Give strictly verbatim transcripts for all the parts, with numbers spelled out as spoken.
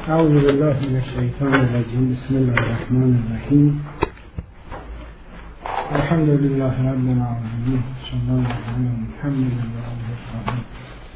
اعوذ بالله من الشیطان الرجیم. بسم الله الرحمن الرحیم. الحمد لله رب العالمین. صلی الله علی محمد و آله الطاهرین.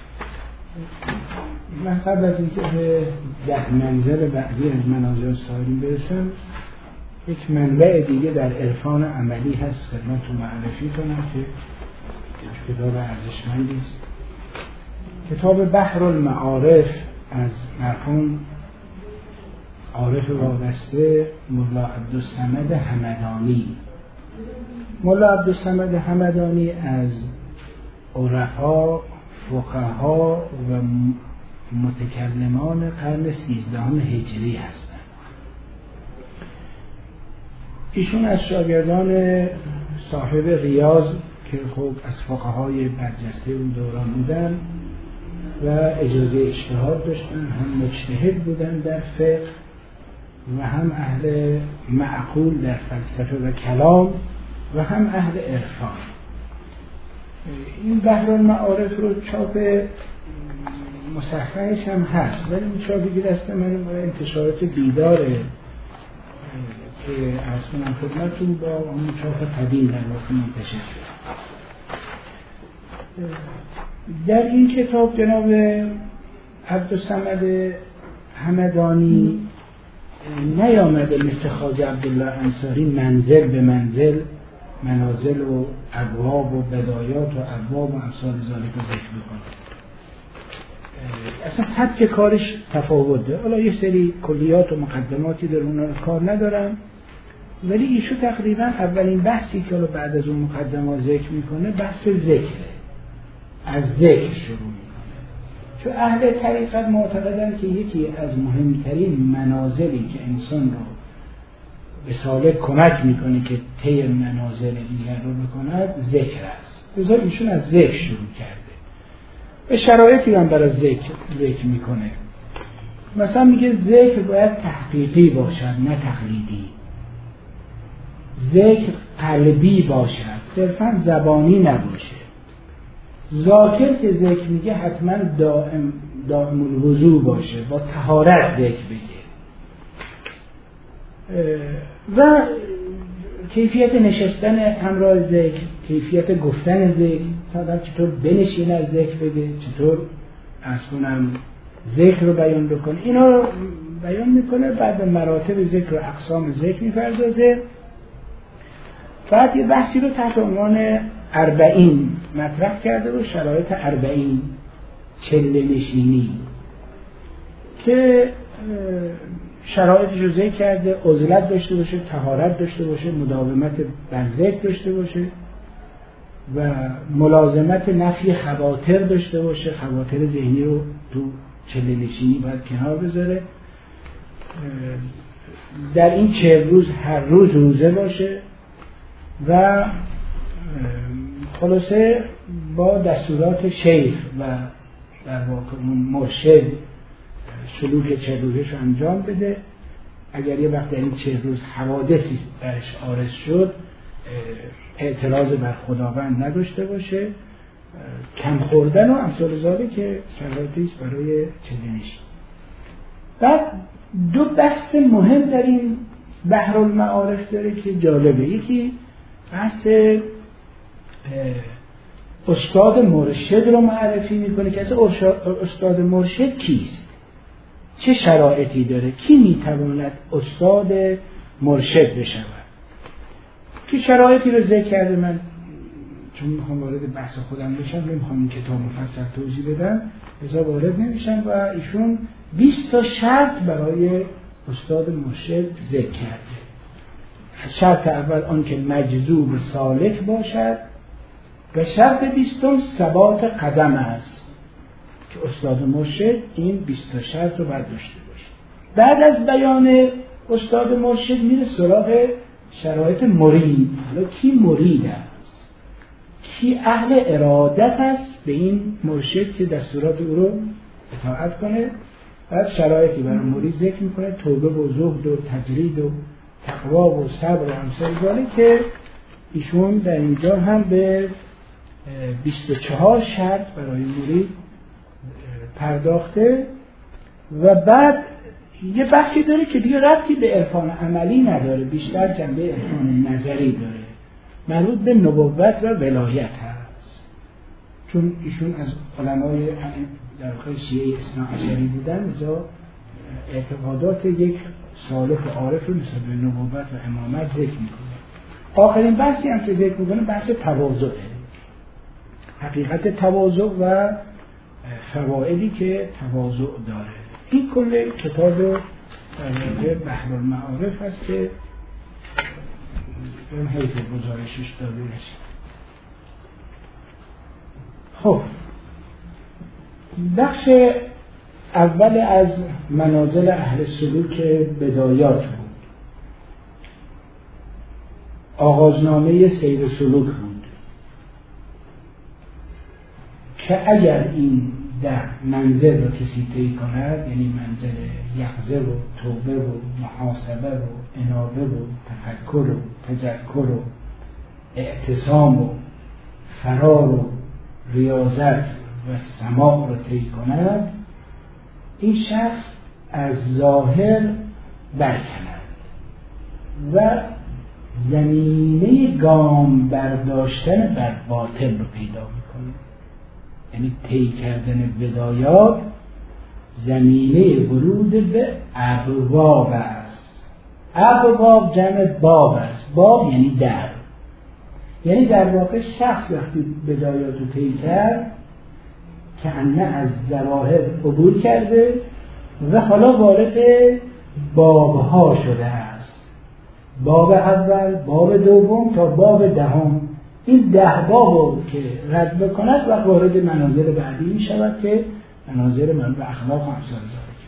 من قبل از اینکه به ده منزل بعدی از منازل سائرین برسم، یک منبع دیگه در عرفان عملی هست خدمتتون معرفی کنم که کتاب ارزشمندی است. کتاب بحر المعارف از مرحوم عارف وابسته ملا عبدالصمد همدانی. ملا عبدالصمد همدانی از عرفا، فقها و متکلمان قرن سیزدهم هجری هستند. ایشون از شاگردان صاحب ریاض که خب از فقهای برجسته اون دوران بودن و اجازه اجتهاد داشتن، هم مجتهد بودن در فقه و هم اهل معقول در فلسفه و کلام و هم اهل عرفان. این بحر المعارف رو چاپ مصححش هم هست، ولی این چاپی که دست من انتشارات بیداره که از کنم خدمتتون با اون چاپ قدیم در واقع منتشر شد. در این کتاب جناب عبدالصمد همدانی نیامده مثل خواجه عبدالله انصاری منزل به منزل منازل و ابواب و بدایات و ابواب و امثال ذالک رو ذکر بکنه. اصلا سبک کارش تفاوت داره. حالا یه سری کلیات و مقدماتی در اون رو کار ندارم، ولی ایشو تقریبا اولین بحثی که بعد از اون مقدمات ذکر میکنه بحث ذکره. از ذکر شروع میکنه، چون اهل طریقت معتقدن که یکی از مهمترین منازلی که انسان رو به سالک کمک میکنه که طی منازل دیگر رو بکند ذکر است. لذا ایشون از ذکر شروع کرده، به شرایطی هم برای ذکر ذکر میکنه. مثلا میگه ذکر باید تحقیقی باشد نه تقلیدی، ذکر قلبی باشد صرفا زبانی نباشه. ذاکر که ذکر میگه حتما دائم دائم الوضو باشه، با طهارت ذکر بگه. و کیفیت نشستن همراه ذکر، کیفیت گفتن ذکر، مثلا چطور بنشین از ذکر بگه، چطور از کنم ذکر رو بیان بکنه، اینا رو بیان میکنه. بعد به مراتب ذکر و اقسام ذکر میپردازه. بعد یه بحثی رو تحت عنوان اربعین مطرح کرده و شرایط اربعین، چله نشینی، که شرایطش رو ذکر کرده. عزلت داشته باشه، طهارت داشته باشه، مداومت بر ذکر داشته باشه و ملازمت نفی خواطر داشته باشه. خواطر ذهنی رو تو چله نشینی باید کنار بذاره. در این چهل روز هر روز روزه باشه و خلاصه با دستورات شیخ و در واقع مرشد سلوک چهل روزش رو انجام بده. اگر یه وقت در این چهل روز حوادثی درش عارض شد، اعتراض بر خداوند نداشته باشه، کم خوردن و امثال ذالک که شرایطی است برای چلنش. بعد دو بحث مهم در این بحر المعارف داره که جالبه. یکی بحث استاد مرشد رو معرفی میکنه که اصلا استاد مرشد کیست، چه شرایطی داره، کی میتواند استاد مرشد بشود. که شرایطی رو ذکر کرده. من چون میخوام وارد بحث خودم بشم، نمیخوام این کتاب مفصل توضیح بدم، لذا وارد نمیشم. و ایشون بیست تا شرط برای استاد مرشد ذکر کرده. شرط اول آن که مجذوب سالک باشد و شرط بیستم ثبات قدم است که استاد مرشد این بیست تا شرط رو باید داشته باشه. بعد از بیان استاد مرشد میره سراغ شرایط مرید. حالا کی مرید است، کی اهل ارادت است به این مرشد که دستورات او رو اطاعت کنه. بعد شرایطی برای مرید ذکر میکنه، توبه و زهد و تجرید و تقوا و صبر و امثال ذالک، که ایشون در اینجا هم به بیست و چهار شرط برای مرید پرداخته. و بعد یه بحثی داره که دیگه ربطی به عرفان عملی نداره، بیشتر جنبه عرفان نظری داره، مربوط به نبوت و ولایت هست. چون ایشون از علمای در واقع شیعه اثنا عشری بودن، لذا اعتقادات یک صالح و عارف رو نسبت به نبوت و امامت ذکر میکنه. آخرین بحثی هم که ذکر میکنه بحث تواضعه، حقیقت تواضع و فوائدی که تواضع داره. این کل کتاب در بحر المعارف هست که اون حیث گزارشش داده نشه. خب بخش اول از منازل اهل سلوک بدایات بود، آغازنامه سیر سلوک بود که اگر این ده منزل رو کسی طی کند، یعنی منزل یقظه و توبه و محاسبه و انابه و تفکر و تذکر و اعتصام و فرار و ریاضت و سماع رو طی کند، این شخص از ظاهر برکند و زمینه گام برداشتن بر باطن رو پیدا میکنه. یعنی طی کردن بدایات زمینه ورود به ابواب است. ابواب جمع باب است. باب یعنی در. یعنی در واقع شخص وقتی بدایات رو طی کرد که انه از ظواهر عبور کرده و حالا وارد بابها شده است. باب اول، باب دوم تا باب دهم. این ده باب رو که رد بکند و وارد منازل بعدی می شود که منازل من به اخلاق و امثال ذالک.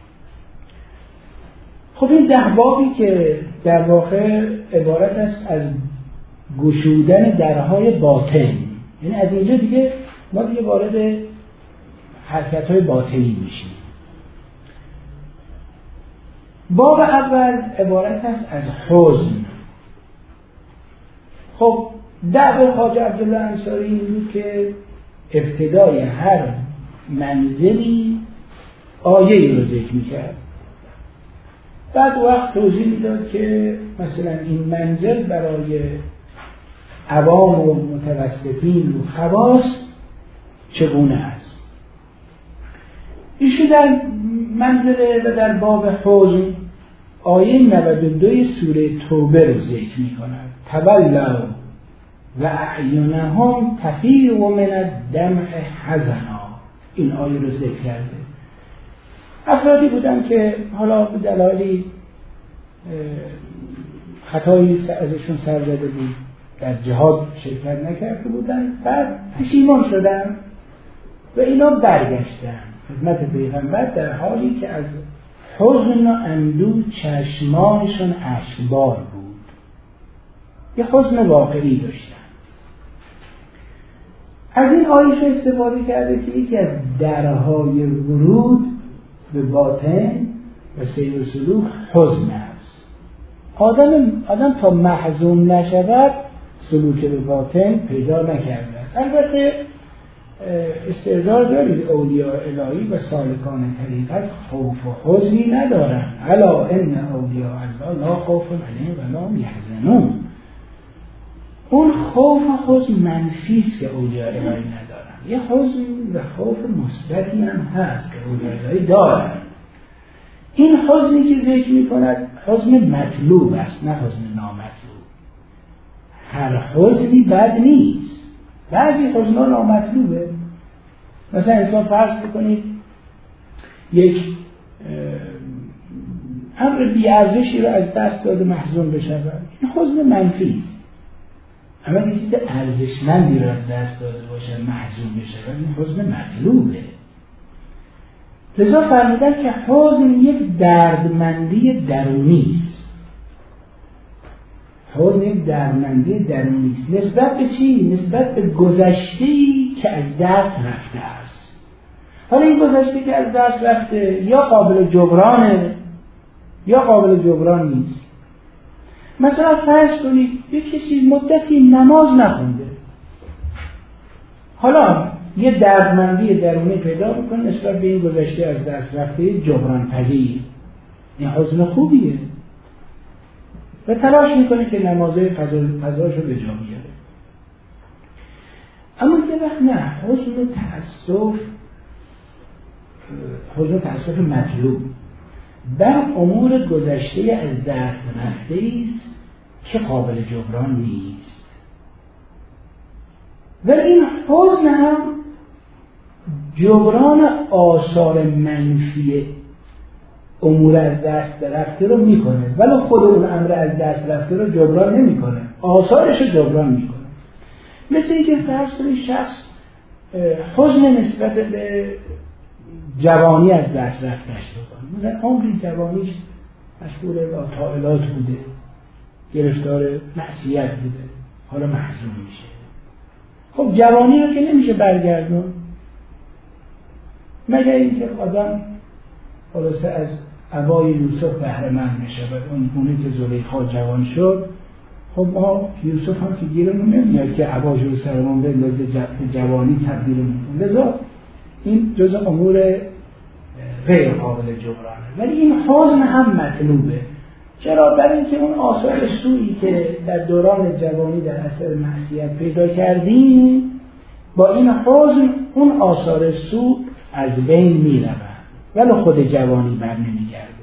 خب این ده بابی که در واقع عبارت است از گشودن درهای باطن، یعنی از اینجا دیگه ما دیگه وارد حرکت‌های باطنی میشیم. باب اول عبارت است از حزن. خب دعوی خواجه عبدالله انصاری این بود که ابتدای هر منزلی آیه‌ای رو ذکر می‌کرد. بعد وقت توضیح میداد که مثلا این منزل برای عوام و متوسطین و خواص چگونه است. ایشون در منزله و در باب حزن آیه نود و دو سوره توبه رو ذکر می‌کند. تولوا و اعینهم تفیض من الدمع حزنا. این آیه رو ذکر کرده. افرادی بودن که حالا به دلایلی خطایی ازشون سر زده بود، در جهاد شرکت نکرده بودن، بعد پشیمان شدن و اینا برگشتن خدمت پیغمبر در حالی که از حزن و اندوه چشمانشون اشکبار بود. یه حزن واقعی داشتن. از این آیش استفاده کرده که یکی از درهای ورود به باطن و سیر و سلوک حزن است. آدم, آدم تا محزون نشود سلوک به باطن پیدا نکرده. البته استعذار دارید اولیاء الهی و سالکان طریقت خوف و حزنی ندارن. الا ان اولیاء الله لا خوف علیهم و لا هم یحزنون. اون خوف و حزن منفیست که اولیاء الهی ندارن. یه حزن و خوف مثبتی هم هست که اولیاء الهی دارن. این حزنی که ذکر می کند حزن مطلوب است، نه حزن نامطلوب. هر حزنی بد نیست، بعضی حزن‌ها نامطلوبه. مثلا انسان فرض بکنید یک امر بی‌ارزشی رو از دست داده محزون بشود، این حزن منفی است. اما یه چیز ارزشمندی رو از دست داده باشه محزون بشود، این حزن مطلوبه. لذا فرمودن که حزن یک دردمندی درونی است. حزن یک دردمندی درونی است. نسبت به چی؟ نسبت به گذشته‌ای که از دست رفته است. حالا این گذشته که از دست رفته یا قابل جبرانه یا قابل جبران نیست. مثلا فرض کنید یک کسی مدتی نماز نخونده، حالا یه دردمندی درونی پیدا میکنه نسبت به این گذشته از دست رفته جبران پذیر. این حزن خوبیه و تلاش میکنه که نمازهای فضاشو به جا بیاره. اما یه وقت نه، حزن و تأسف، حزن و تأسف مطلوب بر امور گذشته از دست رفته است که قابل جبران نیست. و این حزن هم جبران آثار منفی امور از دست رفته رو میکنه، ولی خود اون امر از دست رفته رو جبران نمیکنه، آثارش رو جبران میکنه. مثل اینکه فرض کنید شخص حزن نسبت به جوانی از دست رفتش رو کنه، مثلا عمری جوانیش مشغول با طائلات بوده، گرفتار معصیت بوده، حالا محزون میشه. خب جوانی رو که نمیشه برگردون، مگر اینکه آدم خلاصه از عبای یوسف بهره مند میشه و اون اونی که زلیخا جوان شد. خب ما یوسف هم که گیرمون نمیاد که عباش رو سرمون بندازه جوانی تبدیلمون کنه، لذا این جزء امور غیر قابل جبرانه. ولی این حزن هم مطلوبه. چرا؟ برای اینکه اون آثار سوئی که در دوران جوانی در اثر معصیت پیدا کردیم، با این حزن اون آثار سو از بین میرود ولی خود جوانی بر نمیگرده.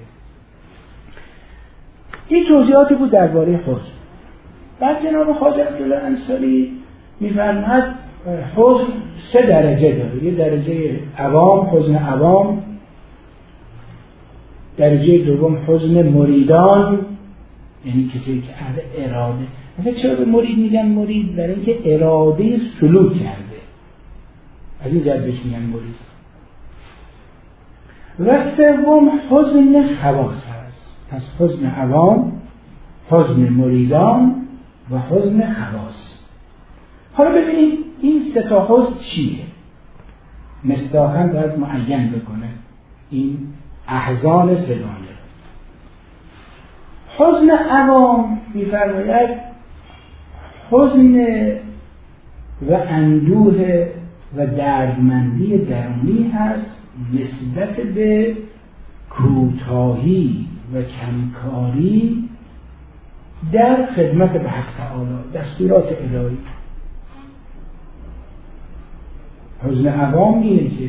این توضیحاتی بود درباره حزن. بعد جناب خواجه عبدالله انصاری میفرماید حزن سه درجه داره. یه درجه عوام، حزن عوام. درجه دوم حزن مریدان، یعنی کسی که اهل اراده. مثلا چرا به مرید میگن مرید؟ برای اینکه اراده سلوک کرده، از این جهت بهش میگن مرید. و سوم حزن خواص هست. پس حزن عوام، حزن مریدان و حزن خواص. حالا ببینید این سه تا حزن چیه؟ مصداقاً باید معین بکنه این احزان سگانه. حزن عوام می‌فرماید حزن و اندوه و دردمندی درونی هست نسبت به کوتاهی و کمکاری در خدمت به حق تعالی، دستورات الهی. حزن عوام اینه که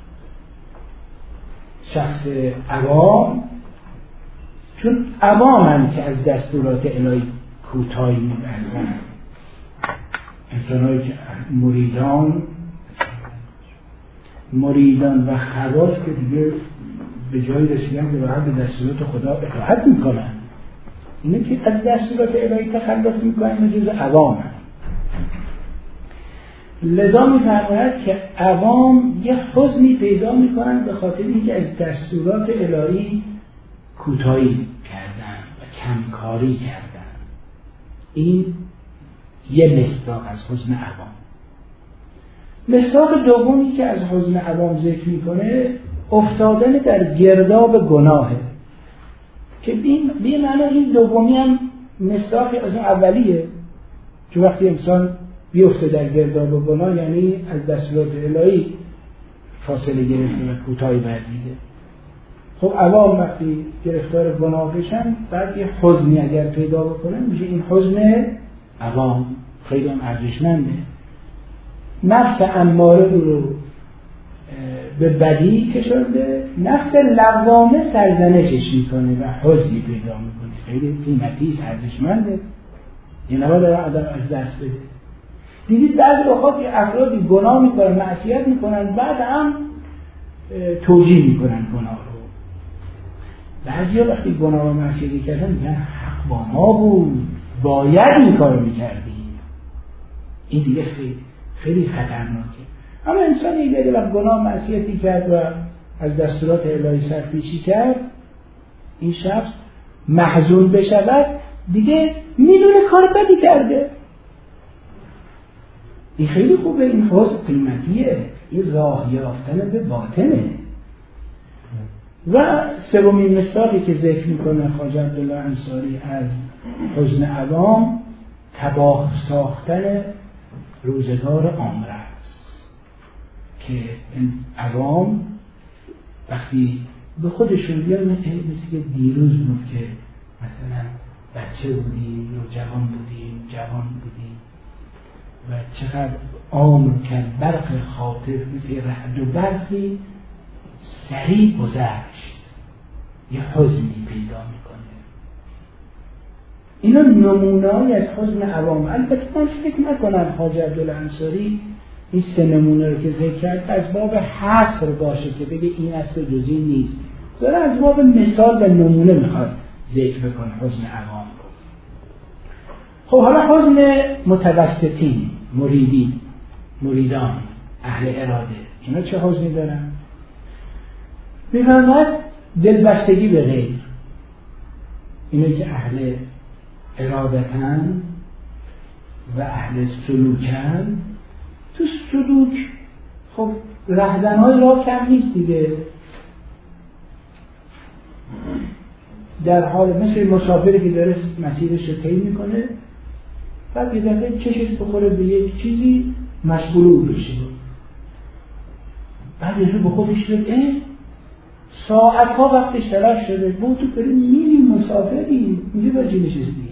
شخص عوام، چون عوامن که از دستورات الهی کوتاهی می‌ورزن، انسان‌هایی که مریدان مریدان و خواص که دیگه به جایی رسیدن که باید به دستورات خدا اطاعت میکنن، اینه که از دستورات الهی تخلف میکنن و جز عوامن. لذا میفرماید که عوام یه حزنی پیدا میکنن به خاطر اینکه از دستورات الهی کوتاهی کردن و کمکاری کردن. این یه مصداق از حزن عوام. مصداق دومی که از حزن عوام ذکر میکنه افتادن در گرداب گناهه، که این به معنی این دومی هم مصداق از اولیه، چون وقتی انسان بیفته در گرداب گناه یعنی از دستورات الهی فاصله گرفته و کوتاهی ورزیده. خب عوام وقتی گرفتار گناه بشن بعد یه حزنی اگر پیدا بکنن میشه این حزن عوام. خیلی هم ارزشمنده. نفس اماره رو به بدی کشونده، نفس لوامه سرزنشش میکنه و حزنی پیدا میکنه. خیلی قیمتی است، ارزشمنده. یه نباید آدم از دست بده. دیدید بعضی وقت که افرادی گناه میکنن، معصیت میکنن، بعد هم توجیه میکنن گناه رو. بعضی وقتی گناه و معصیت کردن میگن حق با ما بود، باید این کارو میکردیم. این دیگه خیلی خیلی خطرناکه. اما انسان دیگه وقت گناه معصیتی کرد و از دستورات الهی سرپیچی کرد، این شخص محزون بشود دیگه میدونه کار بدی کرده. این خیلی خوبه، این حزن قیمتیه، این راه یافتن به باطنه. و سومین مثالی که ذکر میکنه خواجه عبدالله انصاری از حزن عوام تباه ساختن روزگار عامه است، که این عوام وقتی به خودشون بیان مثل که دیروز بود که مثلا بچه بودیم یا جوان بودیم جوان بودیم و چقدر عمر کرد برق خاطر مثل رعد و برقی سریع گذشت، یه حزنی پیدا میکنه. اینا نمونه‌ای از حزن عوام. البته من فکر نکنم خواجه عبدالله انصاری این سه نمونه رو که ذکر کرد از باب حصر باشه که بگه این است و جز این نیست، ذره از باب مثال و نمونه میخواد ذکر بکنه حزن عوام رو. خب حالا حزن متوسطین، مریدی، مریدان، اهل اراده، اینا چه حزنی دارن؟ میفرماید دلبستگی به غیر. اینا که اهل ارادتن و اهل سلوکن، تو سلوک خب رهزنهای راه کم نیست دیگه. در حال مثل مسافری که داره مسیرش رو طی میکنه، بعد یه دفعه چشش بخوره به یک چیزی مشغول بشه، بعد یه رو به خودش بگه اه ساعتها وقتش تلف شده، با تو بریم میریم مسافری میگه برچی نشستی.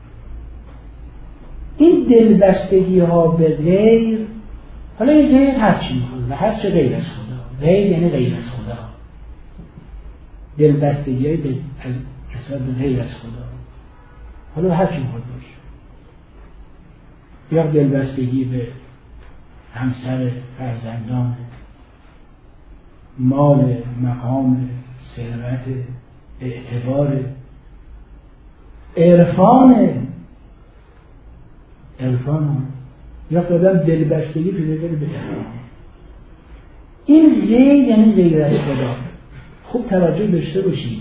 این دلبستگی ها به غیر، حالا این غیر هر چی میخواد و هر چه غیر از خدا، غیر یعنی غیر از خدا، دلبستگی های به از نسبت به غیر از خدا، حالا هر چی میخواد باشه، یا دلبستگی به همسر، فرزندان، مال، مقام، ثروت، اعتبار، عرفان، عرفان یا خودم دلبستگی پیدا کنه به عرفان. این غیر یعنی غیر از خدا. خوب توجه داشته باشید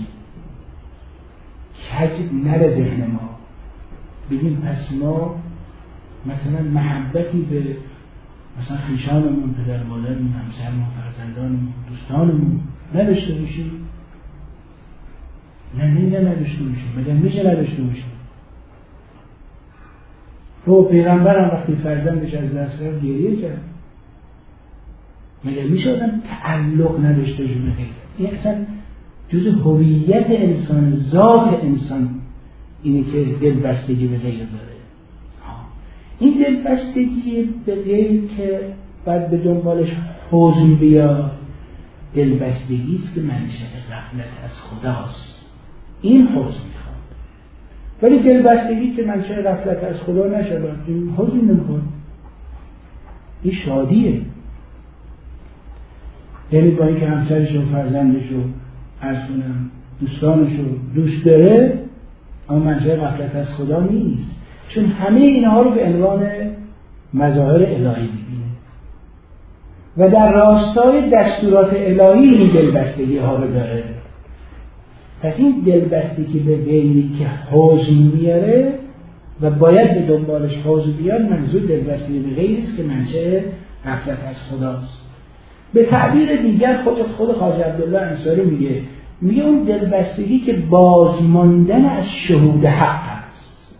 کج نره ذهن ما بگیم پس ما مثلا محبتی به مثلا خویشانمون، پدر مادرمون، همسرمون، فرزندانمون، دوستانمون نداشته باشیم. نه نه نه نداشته باشیم. مگر میشه نداشته باشیم؟ تو پیغمبرم وقتی فرزندش از دست رفت گریه کرد. مگر میشه آدم تعلق نداشته باشه به غیر؟ این اصلا جزء هویت انسان، ذات انسان اینه که دلبستگی به غیر داره. این دلبستگی به غیر که بعد به دنبالش حزن بیاد، دلبستگی است که منشأ غفلت از خداست. این حزن میخواد. ولی دلبستگی که منشأ غفلت از خدا نشه، این حزن نمیخواد. این شادیه. یعنی با اینکه همسرش و فرزندش رو عرض کنم دوستانش رو دوست داره، اما منشأ غفلت از خدا نیست، چون همه اینها رو به عنوان مظاهر الهی می‌بینه و در راستای دستورات الهی این دلبستگی ها رو داره. پس این دلبستگی به غیری که حزن میاره و باید به دنبالش حزن بیاد، منظور دلبستگی به غیری است که منشأ غفلت از خداست. به تعبیر دیگر خود خود خواجه عبدالله انصاری میگه میگه اون دلبستگی که بازماندن از شهود حق است،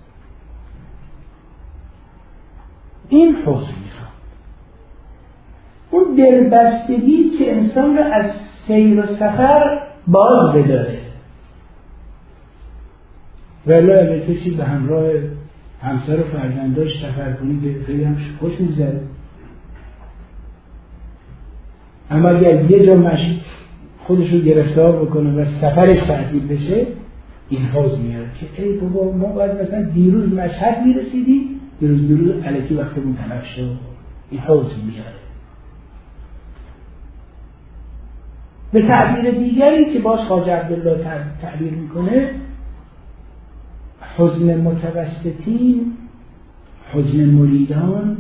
این حزن میخواد. اون دلبستگی که انسان رو از سیر و سفر باز بداره. ولی اگه کسی به همراه همسر و فرزنداش سفر کنی که خیلی هم خوش می‌گذره، اما اگر یه جا مشی خودش رو گرفتار بکنه و سفرش تعطیل بشه، این حزن میاره که ای بابا ما باید مثلا دیروز مشهد میرسیدیم، دیروز دیروز الکی وقتمون تلف شد. این حزن میاره. به تعبیر دیگری که باز خواجه عبدالله تعبیر میکنه، حزن متوسطین، حزن مریدان،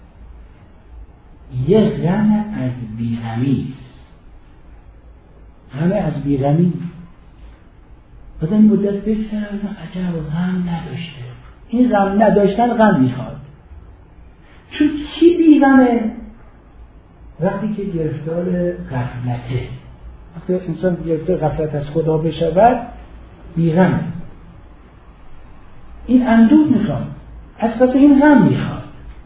یه غم از بیغمی است. غم از بیغمی. بعد این مدت بگذره عجب غم نداشته. این غم نداشتن غم میخواد. چون کی بیغمه؟ وقتی که گرفتار غفلته. وقتی انسان گرفتار غفلت از خدا بشود بیغمه. این اندوه میخواد. از پس این غم میخواد.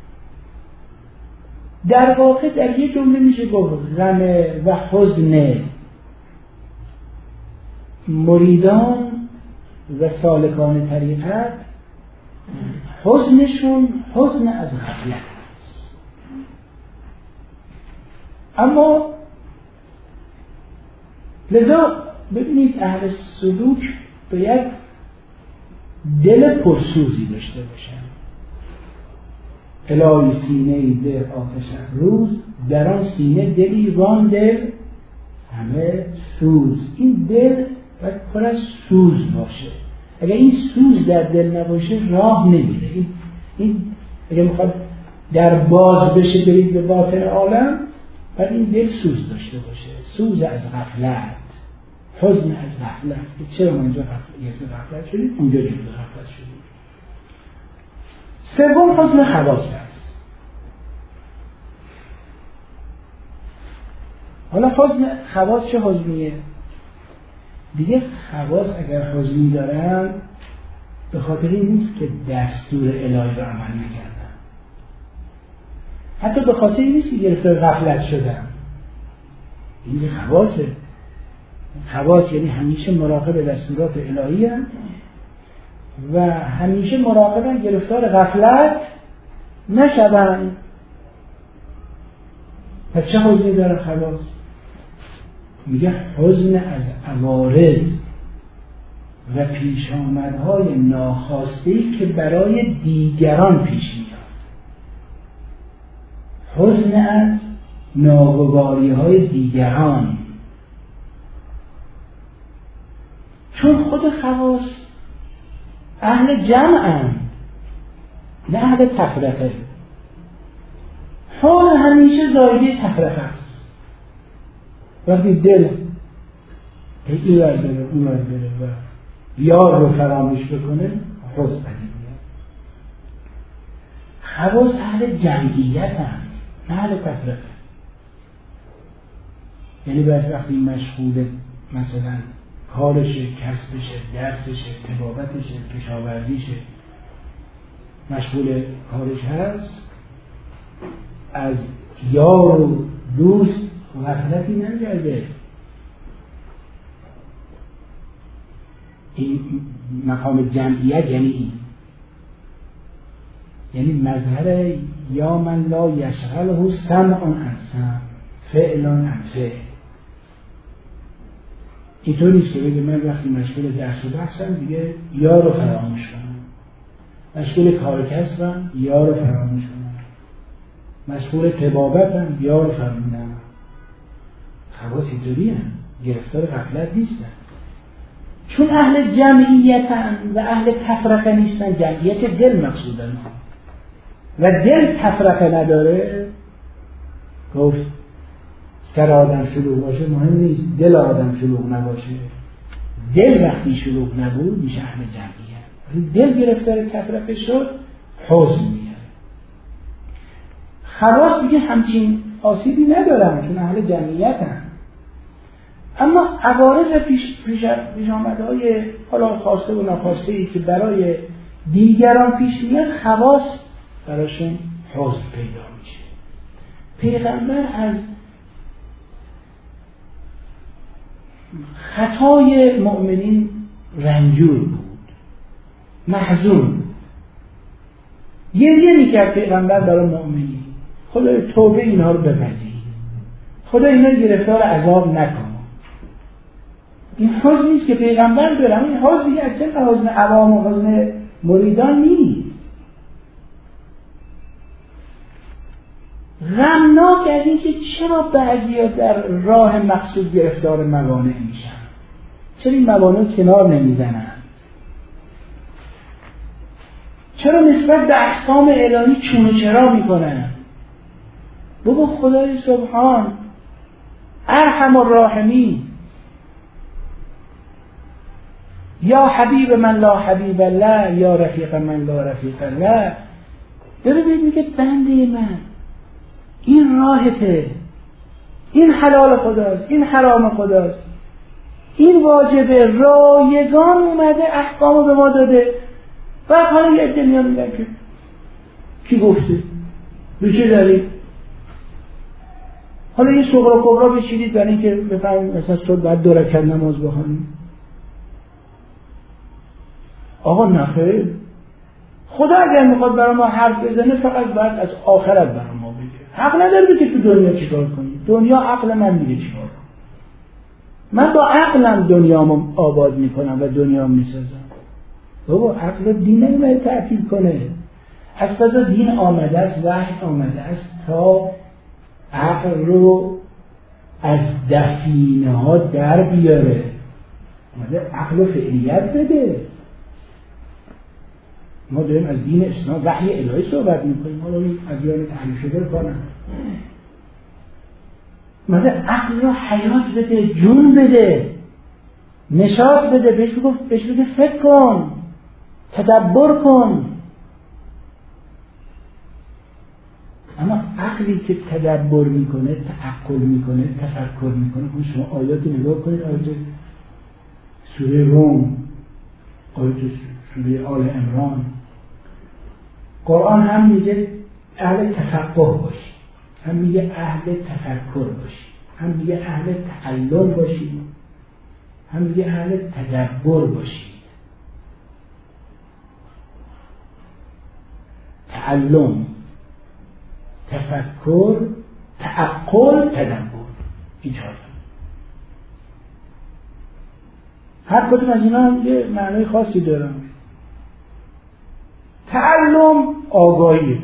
در واقع در یک جمله میشه گفت غم و حزن مریدان و سالکان طریقت حزنشون حزن از غفلت است. اما لذا ببینید اهل سلوک باید دل پرسوزی داشته باشن. الهی سینه ای ده آتش روز، در آن سینه دلی وان دل همه سوز. این دل باید پر از سوز باشه. اگر این سوز در دل نباشه راه نمیره. این, این اگر میخواد در باز بشه برید به باطن عالم، باید این دل سوز داشته باشه. سوز از غفلت، حزن از غفلت. چرا ما اینجا غفلت شدیم؟ اونجا غفلت شدیم. سوم حزن خواص است. حالا حزن خواص چه حزنیه؟ دیگه خواص اگر حزنی دارن به خاطر این نیست که دستور الهی رو عمل نکردن، حتی به خاطر این نیست که گرفتار غفلت شدن. این خواصه. خواص یعنی همیشه مراقب دستورات الهی هستن و همیشه مراقبن گرفتار غفلت نشدن. پس چه حزنی داره خواص؟ میگه حزن از عوارض و پیش آمدهای ناخواسته‌ای که برای دیگران پیش میاد. حزن از ناگواری‌های دیگران. چون خود خواص اهل جمعن، نه اهل تفرقه. حال همیشه زایده تفرقه است. وقتی دل این ور بره اون ور بره و یار رو فراموش بکنه، حزن پدید میاد. خواص اهل جمعیت هم، نه اهل تفرقه. یعنی باید وقتی مشغول مثلا کارشه، کسبشه، درسشه، طبابتشه، کشاورزیشه، مشغول کارش هست، از یار و دوست غفلتی نگرده. این مقام جمعیت یعنی این، یعنی مظهر یا من لا یشغله سمع عن سمع فعل عن فعل. اینطور نیست که بگه من وقتی مشغول درس و بحثم دیگه یا رو فراموش کنم، مشغول کار کسبم یا رو فراموش کنم، مشغول طبابتم یا رو فراموش کنم. خواص اینطوری هم گرفتار غفلت نیستن، چون اهل جمعیتن و اهل تفرقه نیستن. جمعیت دل مقصودن و دل تفرقه نداره. گفت سر آدم شلوغ باشه مهم نیست، دل آدم شلوغ نباشه. دل وقتی شلوغ نبود میشه اهل جمعیت. دل گرفتار تفرقه شد، حزن میاره. خواص دیگه همچین آسیبی ندارن چون اهل جمعیتن. اما عوارض پیش پیش پیش آمدهای حالا خواسته و ناخواسته ای که برای دیگران پیش میاد، خواص براشون حزن پیدا میشه. پیغمبر از خطای مؤمنین رنجور بود، محزون بود. گریه میکرد پیغمبر برای مؤمنین، خدای توبه اینها رو بپذیر، خدای اینا گرفتار عذاب نکن. این حزن نیست که پیغمبر داره. این حزن دیگه از چه حزن عوام و حزن مریدان نیست. غمناک از این که چرا بعضیا در راه مقصود گرفتار موانع میشن، چرا این موانع کنار نمیزنن، چرا نسبت به احکام الهی چون و چرا میکنن. بگو خدای سبحان ارحم الراحمین، یا حبیب من لا حبیب الله، یا رفیق من لا رفیق الله. داره بید میگه بنده من این راهته، این حلال خداست، این حرام خداست، این واجبه، رایگان اومده احکامو به ما داده. و حالا یه عده میان میگن که کی گفته؟ به چه دلیل؟ حالا یه صغرا کبرا بچینید برای اینکه بفهمید مثلا صبح باید دو رکعت نماز بخونیم. آقا نخیر، خدا اگر میخواد برای ما حرف بزنه فقط باید از آخرت برای ما بگه. حق نداره که تو دنیا چیکار کنی. دنیا عقل من میگه چیکار کنم. من با عقلم دنیامو آباد میکنم و دنیامو میسازم. بابا عقل دین نمیشه تعطیل کنه. از فضا دین آمده است، وحی آمده است تا عقل رو از دفینه ها در بیاره. اومده عقل و فعلیت بده. ما داریم از دین اسلام وحی الهی صحبت میکنیم. ما داریم از یاد تحریف شده رو کنم. اومده عقل رو حیات بده، جون بده، نشاط بده. بهش بگو بهش بگو فکر کن، تدبر کن. اما عقلی که تدبر میکنه، تعقل میکنه، تفکر میکنه، اون شما آیات نگاه کنید، آیات سوره روم، آیات سوره آل عمران. قرآن هم میگه اهل تفقه باشی، هم میگه اهل تفکر باشی، هم میگه اهل تعلم باشی، هم میگه اهل تدبر باشی. تعلم، تفکر، تعقل، تدبر. این چهار هر کدوم از اینا یه معنی خاصی دارن. تعلم آگاهی،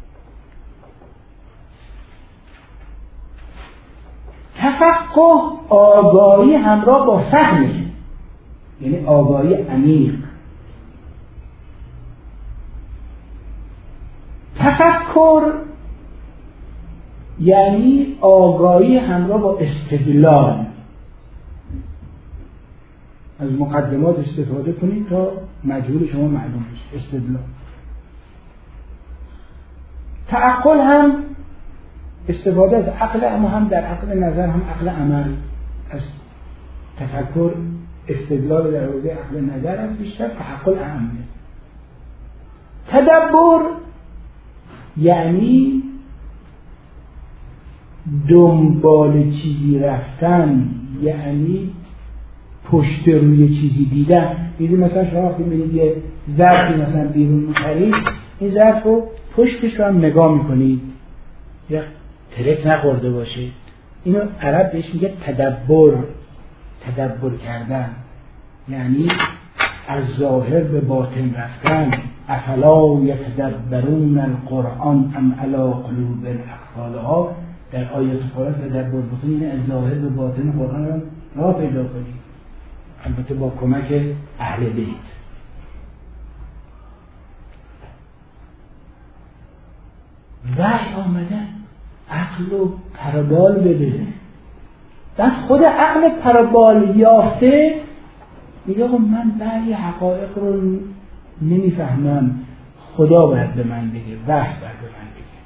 تفقه آگاهی همراه با فهمه، یعنی آگاهی عمیق. تفکر یعنی آگاهی همراه با استدلال. از مقدمات استفاده کنید تا مجهول شما معلوم بشه. استدلال. تعقل هم استفاده از عقل، اما هم در عقل نظر، هم عقل عمل. از تفکر استدلال در حوزه عقل نظر است، بیشتر تعقل عمله. تدبر یعنی دنبال چیزی رفتن، یعنی پشت روی چیزی دیدن. دیدی مثلا شما وقتی میرید یه ظرفی مثلا بیرون می‌خرید، این ظرف رو پشتش رو هم نگاه می‌کنید یا ترک نخورده باشه. اینو عرب بهش میگه تدبر. تدبر کردن یعنی از ظاهر به باطن رفتن. افلا یتدبرون القرآن ام علی قلوب اقفالها. در آیات قرآن تدبر بکنید، از ظاهر به باطن قرآن رو راه پیدا کنید، البته با کمک اهل بیت. وحی آمده عقل رو پربال بده. بعد خود عقل پربال یافته میگه آقا من بعضی حقایق رو نمیفهمم، خدا باید به من بگه، وحی باید به من بگه.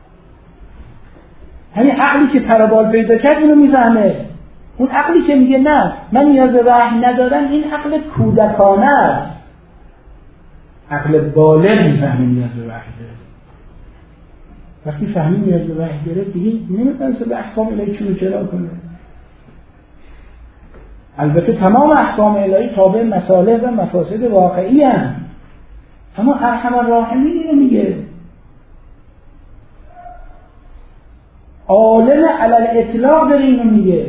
همین عقلی که پربال پیدا کرد اینو میفهمه. اون عقلی که میگه نه من نیاز به وحی ندارم، این عقل کودکانه است. عقل بالغ میفهمه نیاز به وحی داره. وقتی فهمی نیاز به وحی داره دیگه نمیتونه به احکام الهی چون چرا کنه. البته تمام احکام الهی تابع مصالح و مفاسد واقعی هستند، اما ارحم الراحمین اینو میگه. عالم علی الاطلاق داره اینو میگه.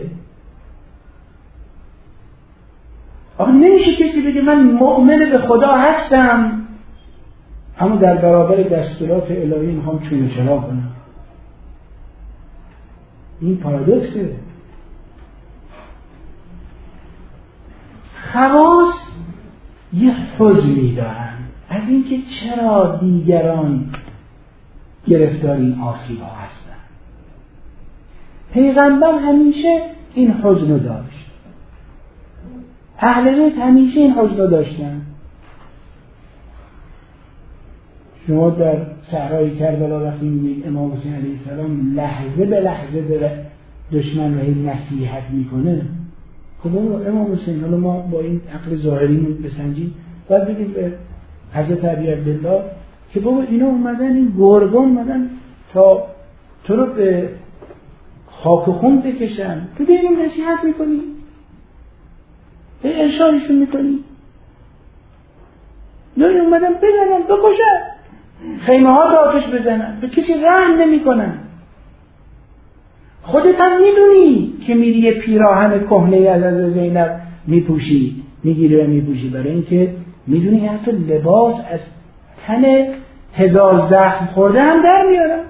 آخه نمیشه کسی بگه من مؤمن به خدا هستم اما در برابر دستورات الهی میخوام چون چرا کنم. این پارادوکسه. خواص یه حزنی دارن از اینکه چرا دیگران گرفتار این آسیب‌ها هستن. پیغمبر همیشه این حزن رو داشت، اهل بیت همیشه این حزن رو داشتن. شما در صحرای کربلا وقتی می‌بینید امام حسین علیه السلام لحظه به لحظه داره دشمن رو نصیحت میکنه، خب امام حسین، حالا ما با این عقل ظاهری بسنجیم باید بگیم به حضرت علی عبدالله که بابا اینا اومدن، این گرگان اومدن تا تو رو به خاک و خون بکشن، تو داریم نصیحت میکنی، داری ارشادشون میکنی. نه اومدن بزنن بکشن، خیمه ها رو آتش بزنن، به کسی رحم نمی کنن. خودت هم میدونی که میری یه پیراهن کهنه از از زینب میپوشی، میگیری و میپوشی، برای اینکه میدونی حتی لباس از تن هزار زخم خورده هم در میارن.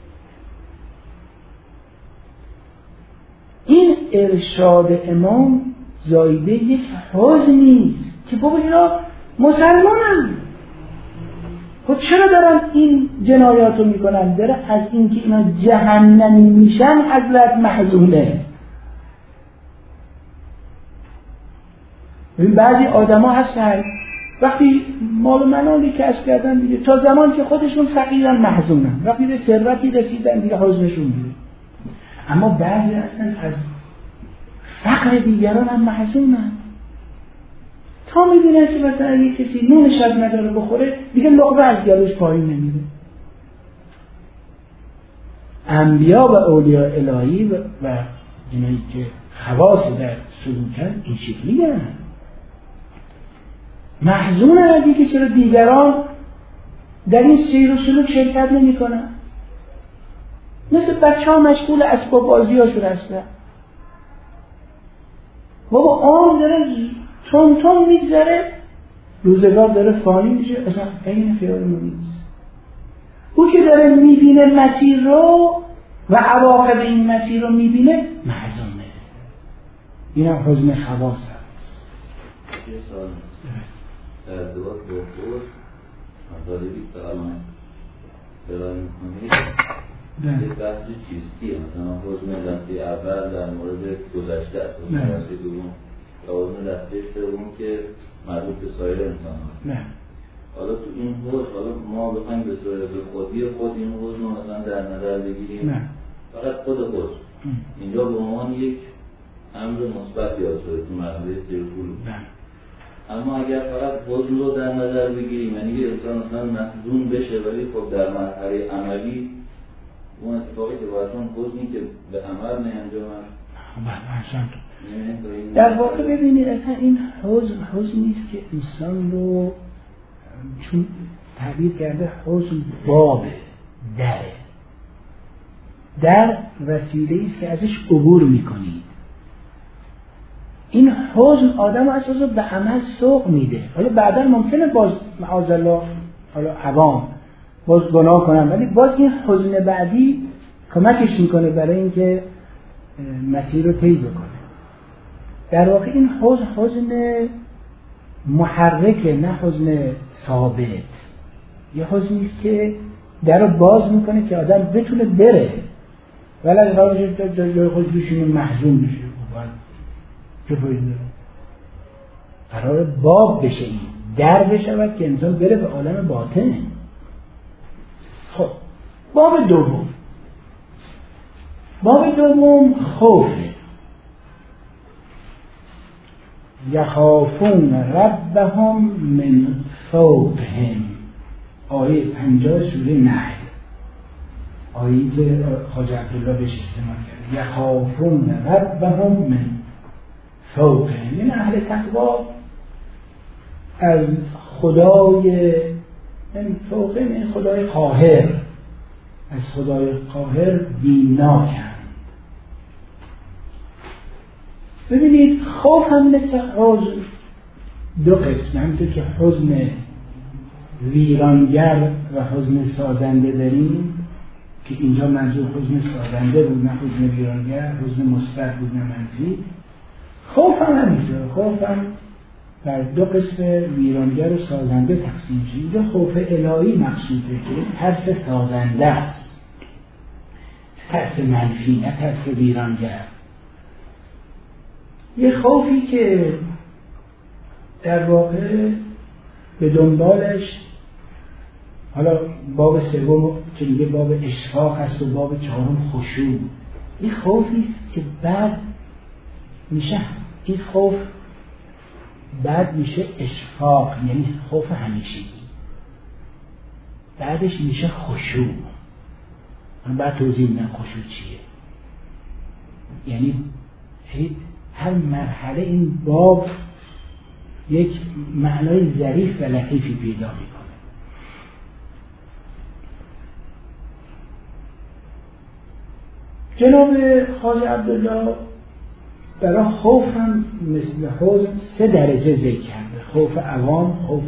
این ارشاد امام زایده یک حزن نیست که بابا اینا مسلمانن، خود چرا دارن این جنایات رو میکنن؟ داره از این که اینا جهنمی میشن حضرت محزونه. ببین بعضی آدم ها هستن وقتی مال و منالی کسب کردن دیگه تا زمان که خودشون فقیرن محزونن، وقتی به ثروتی رسیدن دیگه حزنشون میره. اما بعضی هستن از فقر دیگران هم محزونن، تا میدونن که مثلا یه کسی نون شب نداره بخوره دیگه لقمه از گلوش پایین نمیره. انبیا و اولیاء الهی و, و اینایی که خواص در سلوکن این شکلی هستن، محزون از اینکه چرا دیگران در این سیر و سلوک شرکت نمی کنن. مثل بچه ها مشغول اسباب بازی هاشون هستن، بابا آن داره تون تون میگذره، روزگار داره فانی میشه، اصلا این خیال ما نیست. او که داره میبینه مسیر رو و عواقب این مسیر رو میبینه محزونه. این هم حزن خواص هست. یه سال در ارتباط با خود مطالبی که الان ارائه می‌کنید یه بحثی چیستیه، مثلا حزن دسته اول در مورد گذشته است، حزن دسته دوم و حزن دسته سوم که مربوط به سایر انسان هست. نه حالا تو این حزن حالا ما بخوایم به صورت خودی خود این حزن رو مثلا در نظر بگیریم، نه فقط خود حزن اینجا به عنوان یک امر مثبت یاد شده تو مرحله سیرکول. اما اگر فقط حزن رو در نظر بگیریم، یعنی یه انسان مثلا محزون بشه ولی خب در مرحله عملی اون اتفاقی که باید اون حزنی که به عمل نینجامد. در واقع ببینید اصلا این حزن حزن نیست که انسان رو، چون تعبیر کرده حزن بابه، دره، در وسیله است که ازش عبور میکنید. این حزن آدم اساسا به عمل سوق میده. حالا بعدا ممکنه باز معاذالله حالا عوام باز گناه کنن، ولی باز این حزن بعدی کمکش میکنه برای اینکه مسیر رو طی بکنه. در واقع این حزن حزن محرکه، نه حزن ثابت. یه حزنی است که در رو باز میکنه که آدم بتونه بره، ولی از قرارش جای خود بشینه محزون بشه، چه فایده داره؟ قرار باب بشه، این در بشود که انسان بره به عالم باطن. خب باب دوم، باب دوم خوفه. یخافون ربهم من فوقهم، آیه پنجاه سوره نحل، آیه که خواجه عبدالله بهش استعمال کرد. یخافون ربهم من فوقهم، این اهل تقوا از خدای این فوقهم، این خدای قاهر، از خدای قاهر بیمناکند. ببینید خوف هم مثل حزن دو قسم، همونطور که حزن ویرانگر و حزن سازنده داریم که اینجا منظور حزن سازنده بود نه حزن ویرانگر، حزن مثبت بود نه منفی. خوف هم همینطور، خوف هم بر دو قسم ویرانگر و سازنده تقسیم شده. اینجا خوف الهی مقصوده که ترس سازنده است، ترس منفی نه ترس ویرانگر. یه خوفی که در واقع به دنبالش حالا باب سوم که دیگه باب اشفاق هست و باب چهارم خشوع، این خوفی است که بعد میشه، این خوف بعد میشه اشفاق، یعنی خوف همیشگی، بعدش میشه خشوع. من بعد توضیح میدم خشوع چیه. یعنی هر مرحله این باب یک معنای ظریف و لطیفی پیدا میکنه. جناب خواجه عبدالله برای خوف هم مثل حزن سه درجه ذکر کرده: خوف عوام، خوف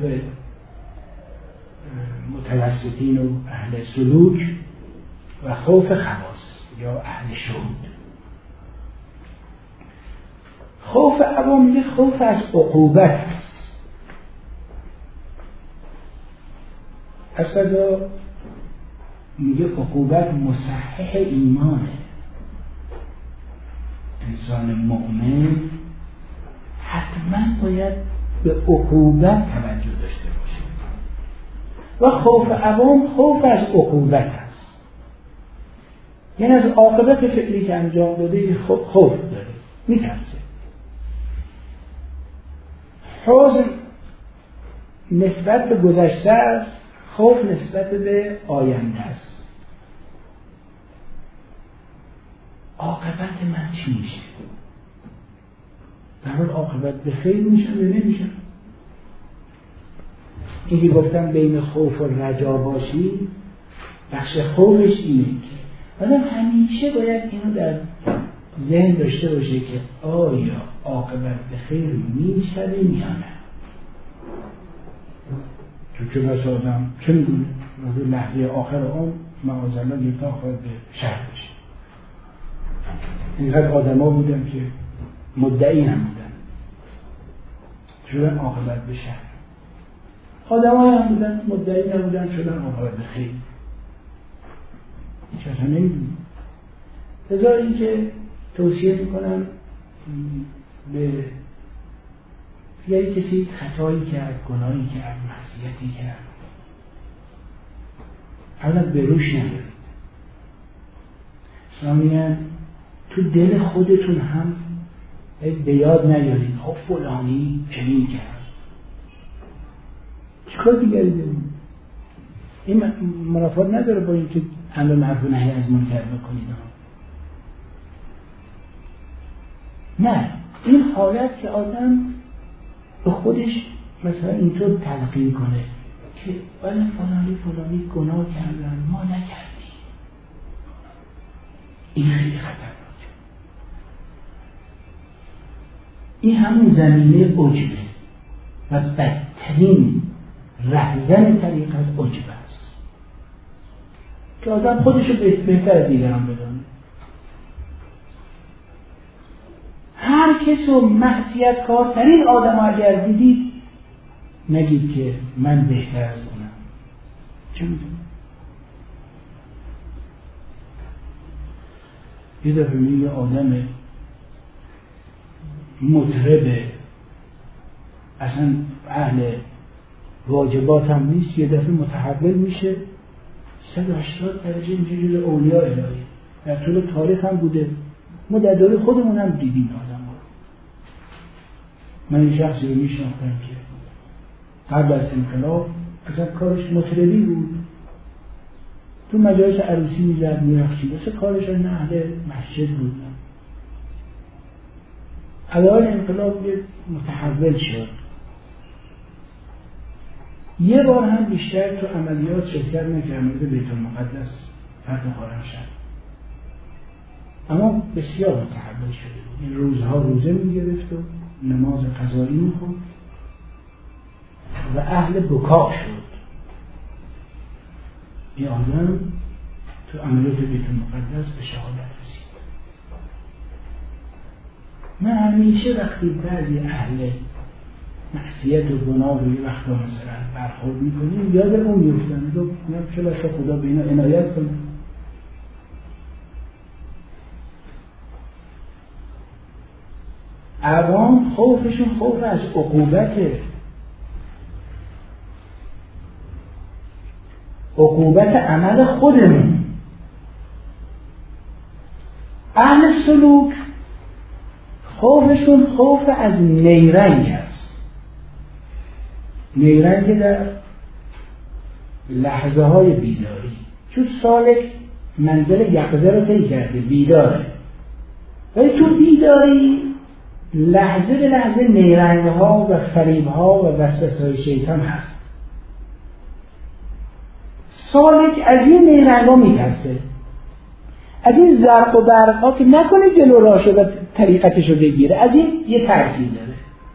متوسطین و اهل سلوک و خوف خواص یا اهل شهود. خوف عوام میگه خوف از عقوبت هست. اصلا میگه عقوبت مصحح ایمانه. انسان مؤمن حتما باید به عقوبت توجه داشته باشه و خوف عوام خوف از عقوبت هست، یعنی از عاقبت فعلی که انجام داده خوف داره، میترسه. حزن نسبت به گذشته است، خوف نسبت به آینده است. عاقبت من چی میشه؟ در حال عاقبت به خیر میشه یا نمیشه؟ اینکه گفتم بین خوف و رجا باشی، بخش خوفش اینه که آدم همیشه باید اینو در ذهن داشته باشه که آیا عاقبت به خیر میشه یا نه. تو که مثلا آدم چه میدونه لحظه آخر اون معاذالله یکتا خواهد به شهر بشه. اینقدر آدم ها بودن که مدعی هم بودن شدن عاقبت به شهر، آدم ها هم بودن مدعی نبودن شدن عاقبت به خیر. هیچ اصلا نمیدونی. لذا این که توصیه میکنم به یعنی کسی خطایی کرد، گناهی کرد، معصیتی کرد، اولا به روش ندارید. اسلامیان تو دل خودتون هم به یاد نیارید خب فلانی چنین کرد، چیکار دیگری داریم؟ این منافات نداره با اینکه امر معروف و نهی از منکر بکنید. نه، این حالت که آدم به خودش مثلا اینطور تلقین کنه که ولی فلانی فلانی گناه کردن ما نکردیم، این خیلی خطرناکه. این همون زمینه عجبه و بدترین رهزن طریقت عجب است که آدم خودشو بهتر از دیگران بدانه. هر کس و معصیت کارترین آدم اگر دیدید نگید که من بهتر از اونم. چه میدونم؟ یه دفعه میگه آدم مطربه اصلا اهل واجبات هم نیست، یه دفعه متحول میشه صد و هشتاد درجه میشه جز اولیاء الهی. در طول تاریخ هم بوده، ما در دوره خودمون هم دیدیم آدم ها. من این شخصی رو میشناختم که قبل از انقلاب اصلا کارش مطربی بود، تو مجالس عروسی میزد میرخشید، اصلا کارش نه اهل مسجد بود. اوایل انقلاب متحول شد، یه بار هم بیشتر تو عملیات شرکت نکرد، بیت المقدس فتح خرمشهر، اما بسیار متحول شده بود. این روزها روزه میگرفت و نماز قضایی میخوند و اهل بکا شد. این آدم تو عملیات بیت المقدس به شهادت رسید. من همیشه وقتی بعضی اهل معصیت و گناه رو یه وقتا مثلا برخورد میکنیم یاد اون میفتن رو میگم چرا خدا به اینا عنایت کنه. عوام خوفشون خوف از عقوبته، عقوبت عمل خودمون. اهل سلوک خوفشون خوف از نیرنگ است، نیرنگ در لحظه های بیداری، چون سالک منزل یقظه رو طی کرده، بیداره، ولی تو بیداری لحظه به لحظه نیرنگ‌ها و فریب‌ها و وسوسه‌های شیطان هست. سالک از این نیرنگ‌ها میترسه، از این زرق و برق‌ها که نکنه جلو راه شد و طریقتشو بگیره، از این یه ترسی داره،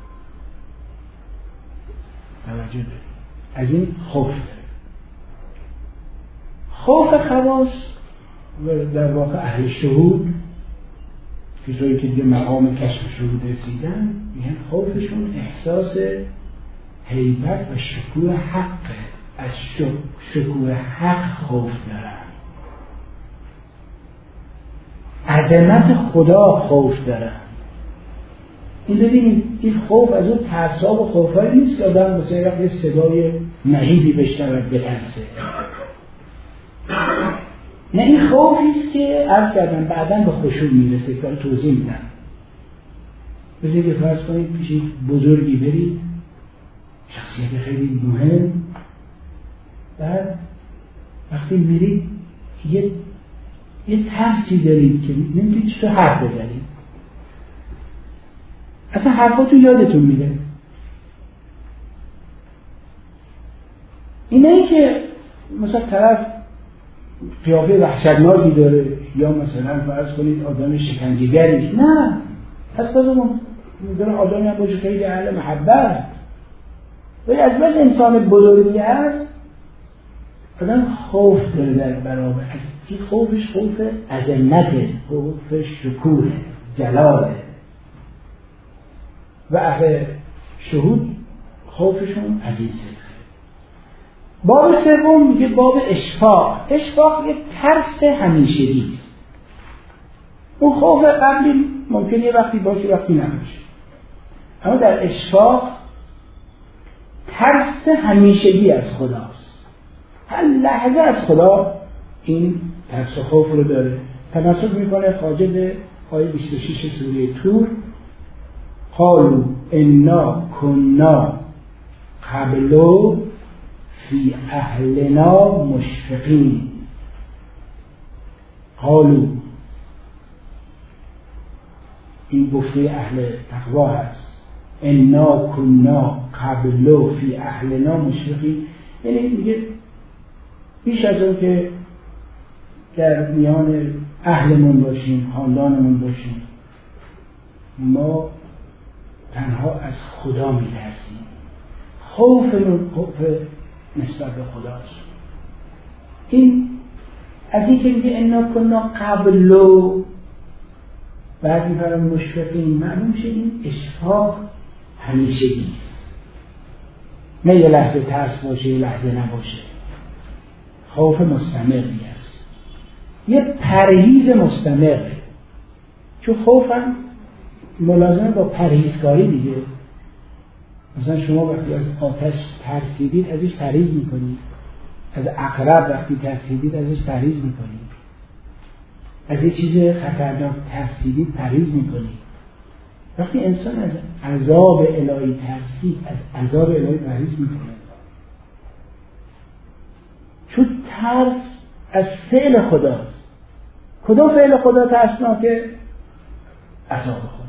توجه داره، از این خوف داره. خوف خواص و در واقع اهل شهود، کسایی که دیگه مقام کشف شهود رسیدن، میگن خوفشون احساس هیبت و شکوه حقه، از شکوه حق خوف دارن، عظمت خدا خوف دارن. این ببینید این خوف از اون تعصب و خوفایی نیست که آدم مثلا یه صدای مهیبی بشنود بترسه. نه، این خوفی است که عرض کردم بعداً به خشوع میرسه که توضیح میدم. بذارید فرض کنید پیش بزرگی برید، شخصیت خیلی مهم، بعد وقتی میرید یه یه ترسی دارید که نمیدونید چطور حرف بزنید، اصلا حرفاتون یادتون میره. اینه ای که مثلا طرف قیافه وحشتناکی داره یا مثلا فرض کنید آدم شکنجه‌گری، نه، اصلا میدونه آدمی هم باشه خیلی اهل محبت، ولی از بس انسان بزرگی هست آدم خوف داره در برابر این خوفش، خوف عظمته، خوف شکوه، جلاله. و اهل شهود خوفشون از این سر. باب سوم میگه باب اشفاق. اشفاق یه ترس همیشگی است. اون خوف قبلی ممکنه یه وقتی باشه وقتی نباشه، اما در اشفاق ترس همیشگی از خداست. هر لحظه از خدا این ترس و خوف رو داره. تمسک میکنه خواجه به آیه بیست و شش سوره طور، قالوا انا کنا قبل فی اهلنا مشفقین. قالوا، این گفته اهل تقوا هست، انا کنا قبل فی اهلنا مشفقین، یعنی میگه بیش از اون که در میان اهلمون باشیم، خاندانمون باشیم، ما تنها از خدا می‌ترسیم. خوفمون خوف نسبت به خداست. این از این که میگه انا کنا قبلو بعد می‌فرم مشفقین، معلوم شد این اشفاق همیشگی است، نه یه لحظه ترس باشه یه لحظه نباشه. خوف مستمری است، یه پرهیز مستمره. چون خوفم ملازمه با پرهیزکاری دیگه. مثلا شما وقتی از آتش ترسیدید ازش پرهیز میکنید، از عقرب وقتی ترسیدید ازش پرهیز میکنید، از یه چیز خطرناک ترسیدید پرهیز میکنید. وقتی انسان از عذاب الهی ترسید از عذاب الهی پرهیز میکنه، چون ترس از فعل خداست. کدوم فعل خدا ترسناکه؟ عذاب خدا.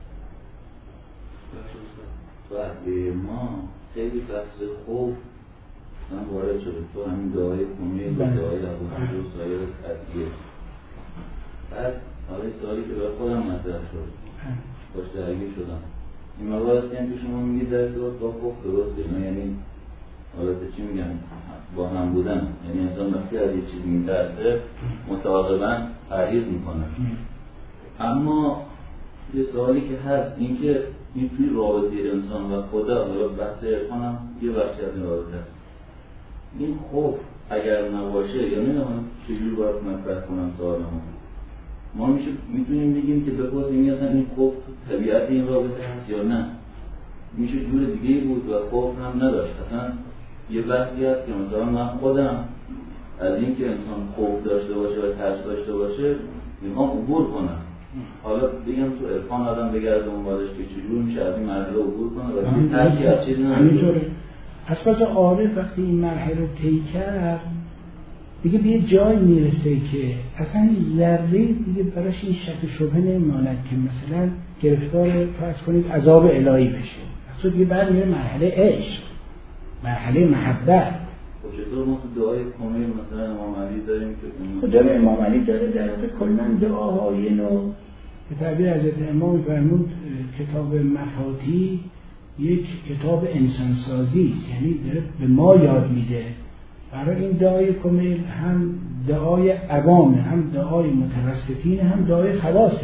وقتی ما خیلی بحث خوف من وارد شده تو همین دعای کنونی و دعای ابوالفضل و سایر ادعیه. بعد حالا سوالی که برای خودم مطرح شد باش درگیر شدم، این موارد است که شما میگید در ارتباط با خوف درسته، نه یعنی حالت چی میگن با هم بودن، یعنی انسان وقتی از یه چیزی میترسه متعاقباً پرهیز میکنه. اما یه سوالی که هست این که این توی رابطه انسان و خدا، حالا بحث عرفان هم یه بخشی از این رابطه هست، این خوف اگر نباشه یا نمیدونم چجوری باید مطرح کنم سوالمو، ما میشه میتونیم بگیم که بپرسیم اصلا این خوف طبیعت این رابطه هست یا نه، میشه جور دیگه بود و خوف هم نداشت. اصلا یه بحثی هست که مثلا من خودم از این که انسان خوف داشته باشه و ترس داشته باشه میخوام عبور کنم. حالا بگم تو عرفان آدم بگرده اونوارش که چجور میشه از این مرحله عبور کنه و این ترسی از چیزی همینطوره. اصلا عارف وقتی این مرحله رو طی کرد دیگه به یه جای میرسه که اصلا ذره دیگه براش این شک و شبهه نمیماند که مثلا گرفتار فرض کنید عذاب الهی بشه، اصلا دیگه بعد میره مرحله عشق، مرحله محبت. چطور ما تو دعای کمیل مثلا امام علی داریم که خود داره امام علی داره در واقع کلا دعاهای نوع به تعبیر حضرت امام فرمود کتاب مفاتیح یک کتاب انسانسازی است، یعنی داره به ما یاد میده. برای این دعای کمیل هم دعای عوامه، هم دعای متوسطین، هم دعای خواصه.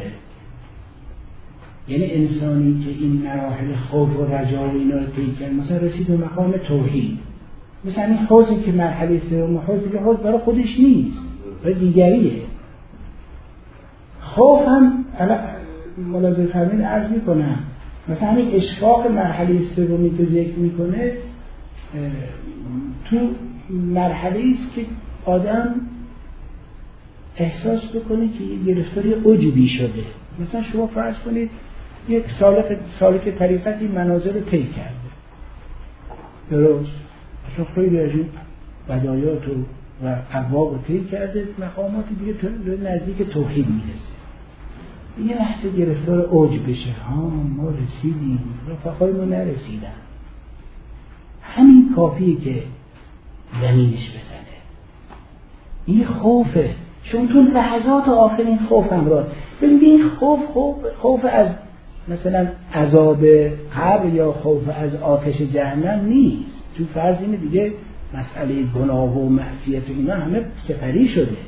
یعنی انسانی که این مراحل خوف و رجا و اینا رو طی کرد، مثلا رسید به مقام توحید، مثلا این حوضی که مرحله سوم حوضی که حوض برای خودش نیست، برای دیگریه. خوف هم ملاحظه فرمایید عرض میکنم مثلا همین اشفاق مرحله سومی که ذکر میکنه تو مرحله است که آدم احساس بکنه که یه گرفتاری عجبی شده. مثلا شما فرض کنید یک سالک سالک طریقتی منازل رو طی کرده، درست؟ چون خیلی از این بدایات و ابواب رو طی کرده، مقاماتی دیگه نزدیک توحید میرسه. یه لحظه گرفتار اوج بشه، ها ما رسیدیم، رفقای ما نرسیدن. همین کافیه که زمینش بزنه. این خوفه، چون تو لحظات آخر این خوف همراه. ببینید این خوف خوف خوف از مثلا عذاب قبر یا خوف از آتش جهنم نیست. تو فرض اینه دیگه مسئله گناه و معصیت اینا همه سپری شده.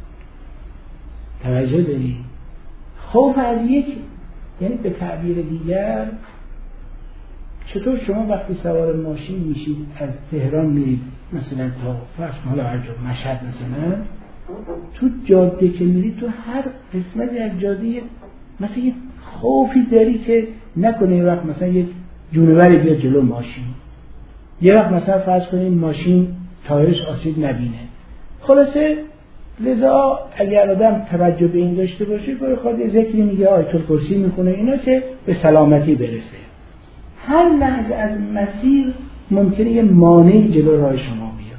توجه داری؟ خوف از یک، یعنی به تعبیر دیگر چطور شما وقتی سوار ماشین میشید از تهران میرید مثلا تا فرض حالا هر جا مشهد مثلا، تو جاده که میرید تو هر قسمتی از جاده مثلا یه خوفی داری که نکنه یه وقت مثلا یک جونوری بیاد جلو ماشین، یه وقت مثلا فرض کنید ماشین تایرش آسیب نبینه. خلاصه لذا اگر آدم توجه به این داشته باشه برای خود ذکری میگه آیت الکرسی میخونه اینا که به سلامتی برسه. هر لحظه از مسیر ممکنه یه مانعی جلو راه شما بیاد.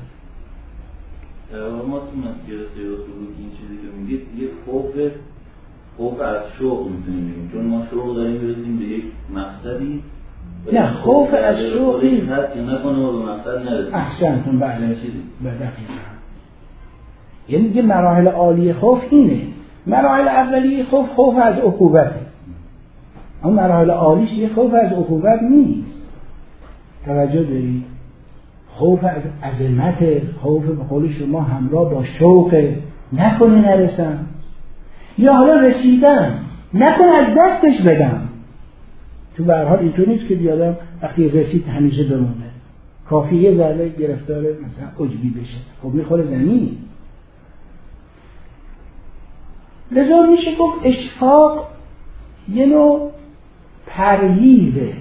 ما تو مسیر سیر و سلوک این چیزی که میگید یه خوف خوف از شوق میتونیم بگیم، چون ما شوق داریم برسیم به یک مقصدی. نه خوف از شوق نیست هست که نکنه و به مقصد نرسیم. احسنتون بله دقیقاً. یعنی دیگه مراحل عالی خوف اینه. مراحل اولیه خوف خوف از عقوبته، اما مراحل عالیش یه خوف از عقوبت نیست. توجه دارید؟ خوف از عظمت، خوف به قول شما همراه با شوق، نکنه نرسم، یا حالا رسیدم نکنه از دستش بدم. تو به هر حال اینطور نیست که بیادم وقتی رسید همیشه بمونه، کافی یه ذره گرفتار مثلا عجبی بشه، خب میخوره زمین. لذا میشه گفت اشفاق یه نوع پرهیزه،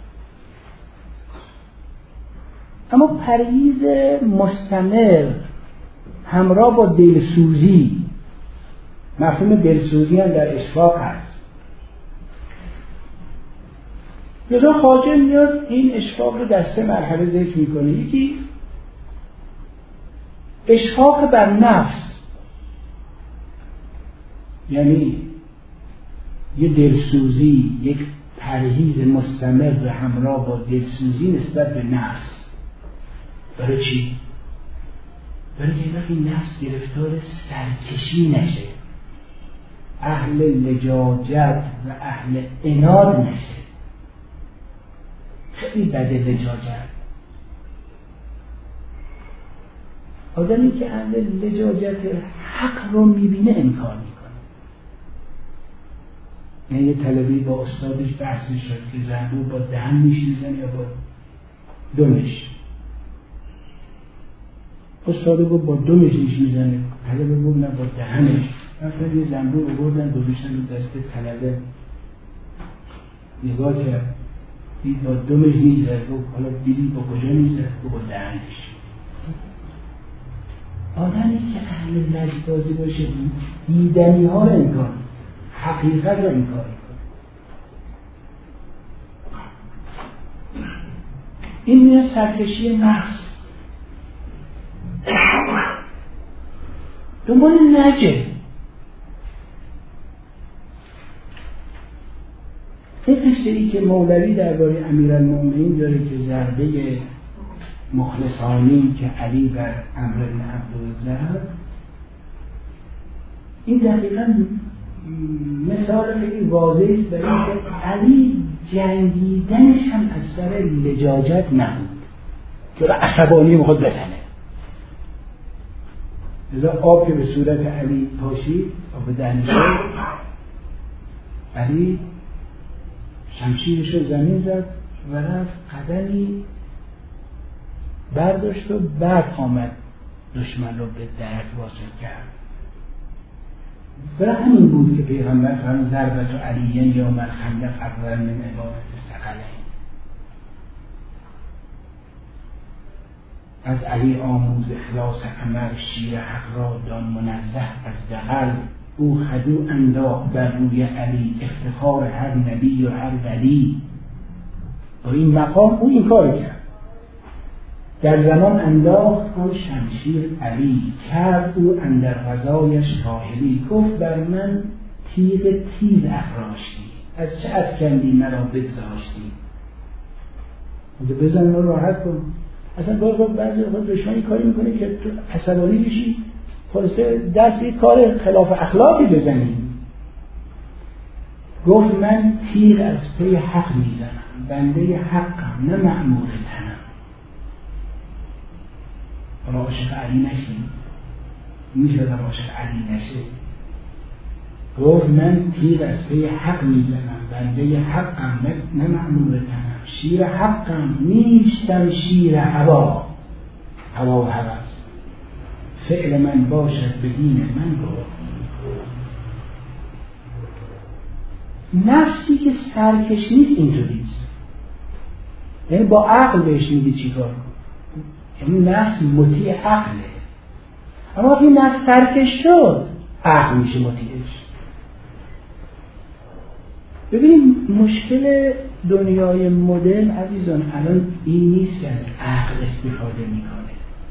اما پرهیز مستمر همراه با دلسوزی. مفهوم دلسوزی هم در اشفاق هست. لذا خواجه میاد این اشفاق رو در سه مرحله ذکر میکنه. یکی اشفاق بر نفس، یعنی یه دلسوزی، یک پرهیز مستمر به همراه با دلسوزی نسبت به نفس. برای چی؟ برای که وقتی نفس گرفتار سرکشی نشه، اهل لجاجت و اهل عناد نشه. خیلی بده لجاجت. آدمی که اهل لجاجت حق رو میبینه انکار میکنه. یعنی یه طلبی با استادش بحث شد که زنبور با دهنش میزنه یا با دمش. استاد گفت با دمش میزنه، طلبه گفت نه با دهنش. رفتن یه زنبور آوردن گذاشتن رو دست طلبه، نگاه کرد دید با دمش میزنه، گفت حالا دیدی با کجا میزنه؟ گفت با دهنش. آدمی که اهل نجبازی باشه دیدنی ها رو انکار، حقیقت رو انکار کنه. این میاد سرکشی نفس، دنبال نجه. نقشه ای که مولوی درباره امیرالمومنین داره که ضربه مخلصانی که علی بر عمرو بن عبدالعزیز زد، این دقیقاً مثال خیلی واضحی است برای اینکه علی جنگیدنش هم از سر لجاجت نبود که عصبانی خود بزنه. لذا آب که به صورت علی پاشید، آب دنجه، علی شمشیرش رو زمین زد و رفت قدمی برداشت و بعد آمد دشمن رو به درک واصل کرد. برای همین بود که پیغمبر فرمود ضربت و علیین یوم الخندق افضل من عبادت الثقلین. از علی آموز اخلاص عمل، شیر حق را دان منزه از دغل. او خدو انداخت بر روی علی، افتخار هر نبی و هر ولی. با این مقام او این کار کرد. در زمان انداخت آن شمشیر علی، کرد او اندر غزایش کاهلی. گفت بر من تیغ تیز افراشتی، از چه افکندی مرا بگذاشتی. اگه بزن رو راحت کن. اصلا باید باید بعضی خود دشمنی کاری میکنه که تو عصبانی بشی، خلاصه دست به کار خلاف اخلاقی بزنی. گفت من تیغ از پی حق میزنم، بنده حقم نه مأمور تنم. حالا عاشق علی نشیم، میشه در عاشق علی نشه. گفت من تیغ از پی حق میزنم، بنده حقم نه مأمور تنم. شیر حقم نیستم شیر هوا، هوا و هوس. فعل من باشد به دین من گفت. نفسی که سرکش نیست اینطوریست، یعنی با عقل بهش میگی چی کار کن، یعنی نفس مطیع عقله. اما وقتی نفس سرکش شد عقل میشه مطیعش. ببینید مشکل دنیای مدرن عزیزان الان این نیست که از عقل استفاده میکنه،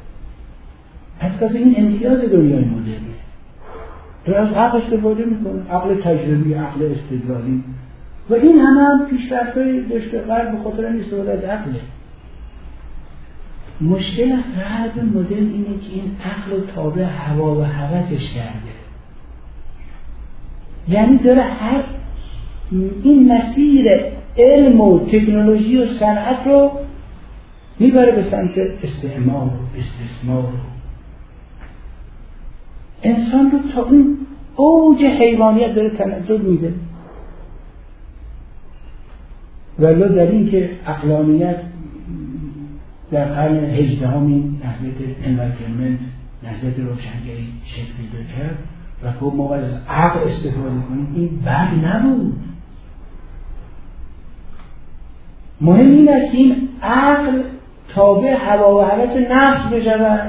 از این امتیاز دنیای مدرنه. داره از عقل استفاده میکنه، عقل تجربی، عقل استدلالی، و این همه هم پیشرفت‌های داشته غرب به خاطر این استفاده از عقله. مشکل غرب مدرن اینه که این عقل رو تابع هوا و هوسش کرده. یعنی داره هر این مسیر علم و تکنولوژی و صنعت رو میبره به سمت استعمار و استثمار. انسان رو تا اون اوج حیوانیت داره تنزل میده. ولی در این که عقلانیت در قرن هجدهم این نهضت انلایتنمنت، نهضت روشنگری شکل پیدا کرد و خب ما باید از عقل استفاده کنیم، این بد نبود. مهم این است که این عقل تابع هوا و هوس نفس بشود.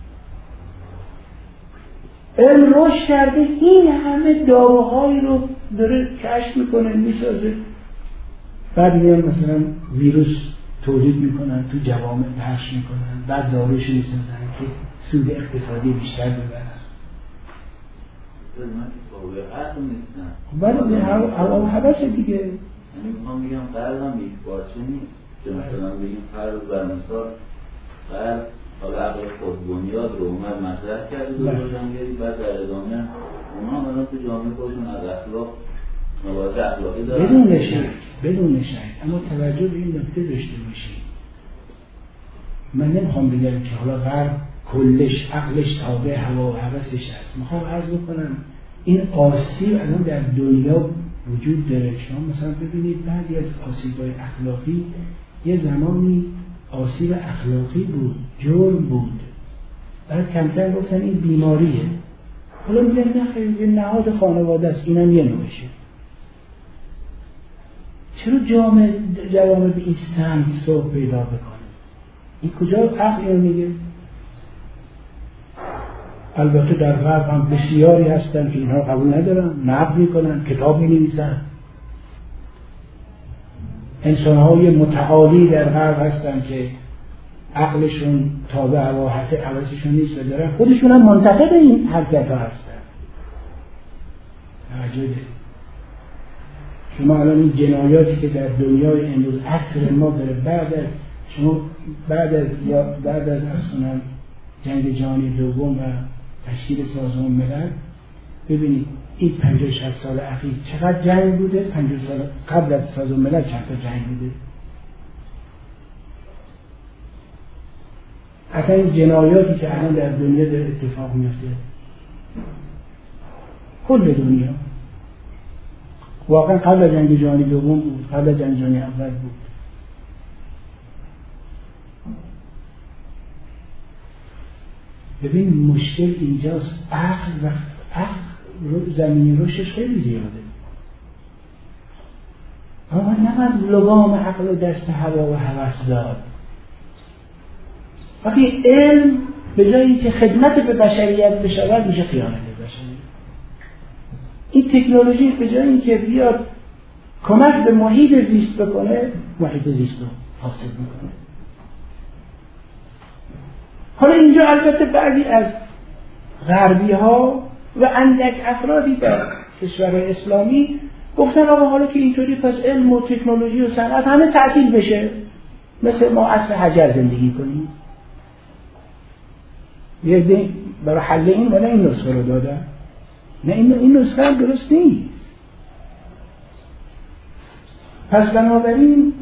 علم رشد کرده، این همه داروهایی رو داره کشف میکنه، میسازه، بعد میان مثلا ویروس تولید میکنن، تو جوامع پخش میکنن، بعد داروش میسازن که سود اقتصادی بیشتر ببرن. بعد هوا و هوس دیگه. یعنی میخوام بگم قرض هم یک بارچه نیست که مثلا بگیم قرض بر مثال قرض حالا عقل خود بنیاد رو اومد مطرح کرده دو روشنگری، بعد در ادامه اونا هم تو جامعه خودشون از اخلاق مباحث اخلاقی دارن بدون شک بدون شک اما توجه به این نکته داشته باشید. من نمیخوام بگم که حالا غرب کلش عقلش تابع هوا و هوسش است. میخوام عرض بکنم این آسیب الان در دنیا وجود داره. شما مثلا ببینید بعضی از آسیب‌های اخلاقی یه زمانی آسیب اخلاقی بود، جرم بود، بعد کمتر گفتن این بیماریه، حالا میگن نه خیلی یه نهاد خانواده است، اینم یه نوعشه. چرا جامعه جوامع به این سمت سوق پیدا بکنه؟ این کجا عقل اینو میگه؟ البته در غرب هم بسیاری هستن که اینها قبول ندارن، نقد میکنن، کتاب مینویسن. انسان‌های متعالی در غرب هستن که عقلشون تابع هوا هوسشون نیست و دارن خودشون هم منتقد این حرکت ها هستن. توجه ده. شما الان این جنایاتی که در دنیای امروز عصر ما داره، بعد از شما بعد از یا بعد از اصلا جنگ جهانی دوم و تشکیل سازمان ملل، ببینید این پنجاه شصت سال اخیر چقدر جنگ بوده، پنجاه سال قبل از سازمان ملل چند تا جنگ بوده. اصلا این جنایاتی که الان در دنیا داره اتفاق میفته، کل دنیا واقعا قبل از جنگ جهانی دوم بود، قبل از جنگ جهانی اول بود. ببین مشکل اینجاست، عقل و عقل رو زمینی رشدش خیلی زیاده. اما نباید لگام عقل و دست هوا و هوس داد. وقتی علم به جایی که خدمت به بشریت بشود میشه خیانت به بشریت. این تکنولوژی به جایی که بیاد کمک به محیط زیست بکنه، محیط زیست رو فاسد میکنه. حالا اینجا البته بعضی از غربی ها و اندک افرادی در کشورهای اسلامی گفتن آقا حالا که اینطوری پس علم و تکنولوژی و صنعت همه تعطیل بشه، مثل ما عصر حجر زندگی کنیم. یه برای حل این ولی این نسخه رو دادن. نه این این نسخه هم درست نیست. پس بنابراین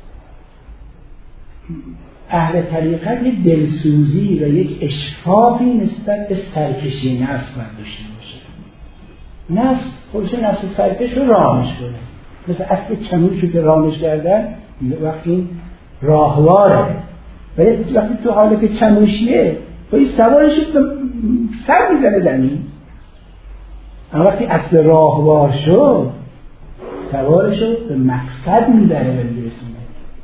اهل طریقت یک دلسوزی و یک اشفاقی نسبت به سرکشی نفس باید داشته باشه. نفس خودش نفس سرکش رو رامش کنه، مثل اصل چموش رو که رامش کردن وقتی راهواره، ولی وقتی تو حاله که چموشیه باید سوارش رو سر میزنه زمین. اما وقتی اصل راهوار شد سوارش رو به مقصد میبره و میرسونه.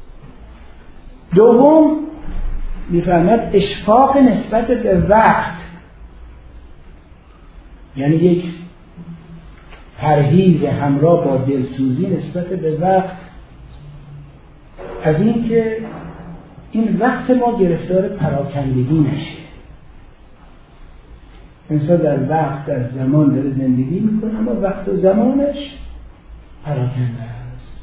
دوم میفهمد اشفاق نسبت به وقت، یعنی یک پرهیز همراه با دلسوزی نسبت به وقت، از این که این وقت ما گرفتار پراکندگی نشه. انسان در وقت در زمان داره زندگی میکنه اما وقت و زمانش پراکنده است.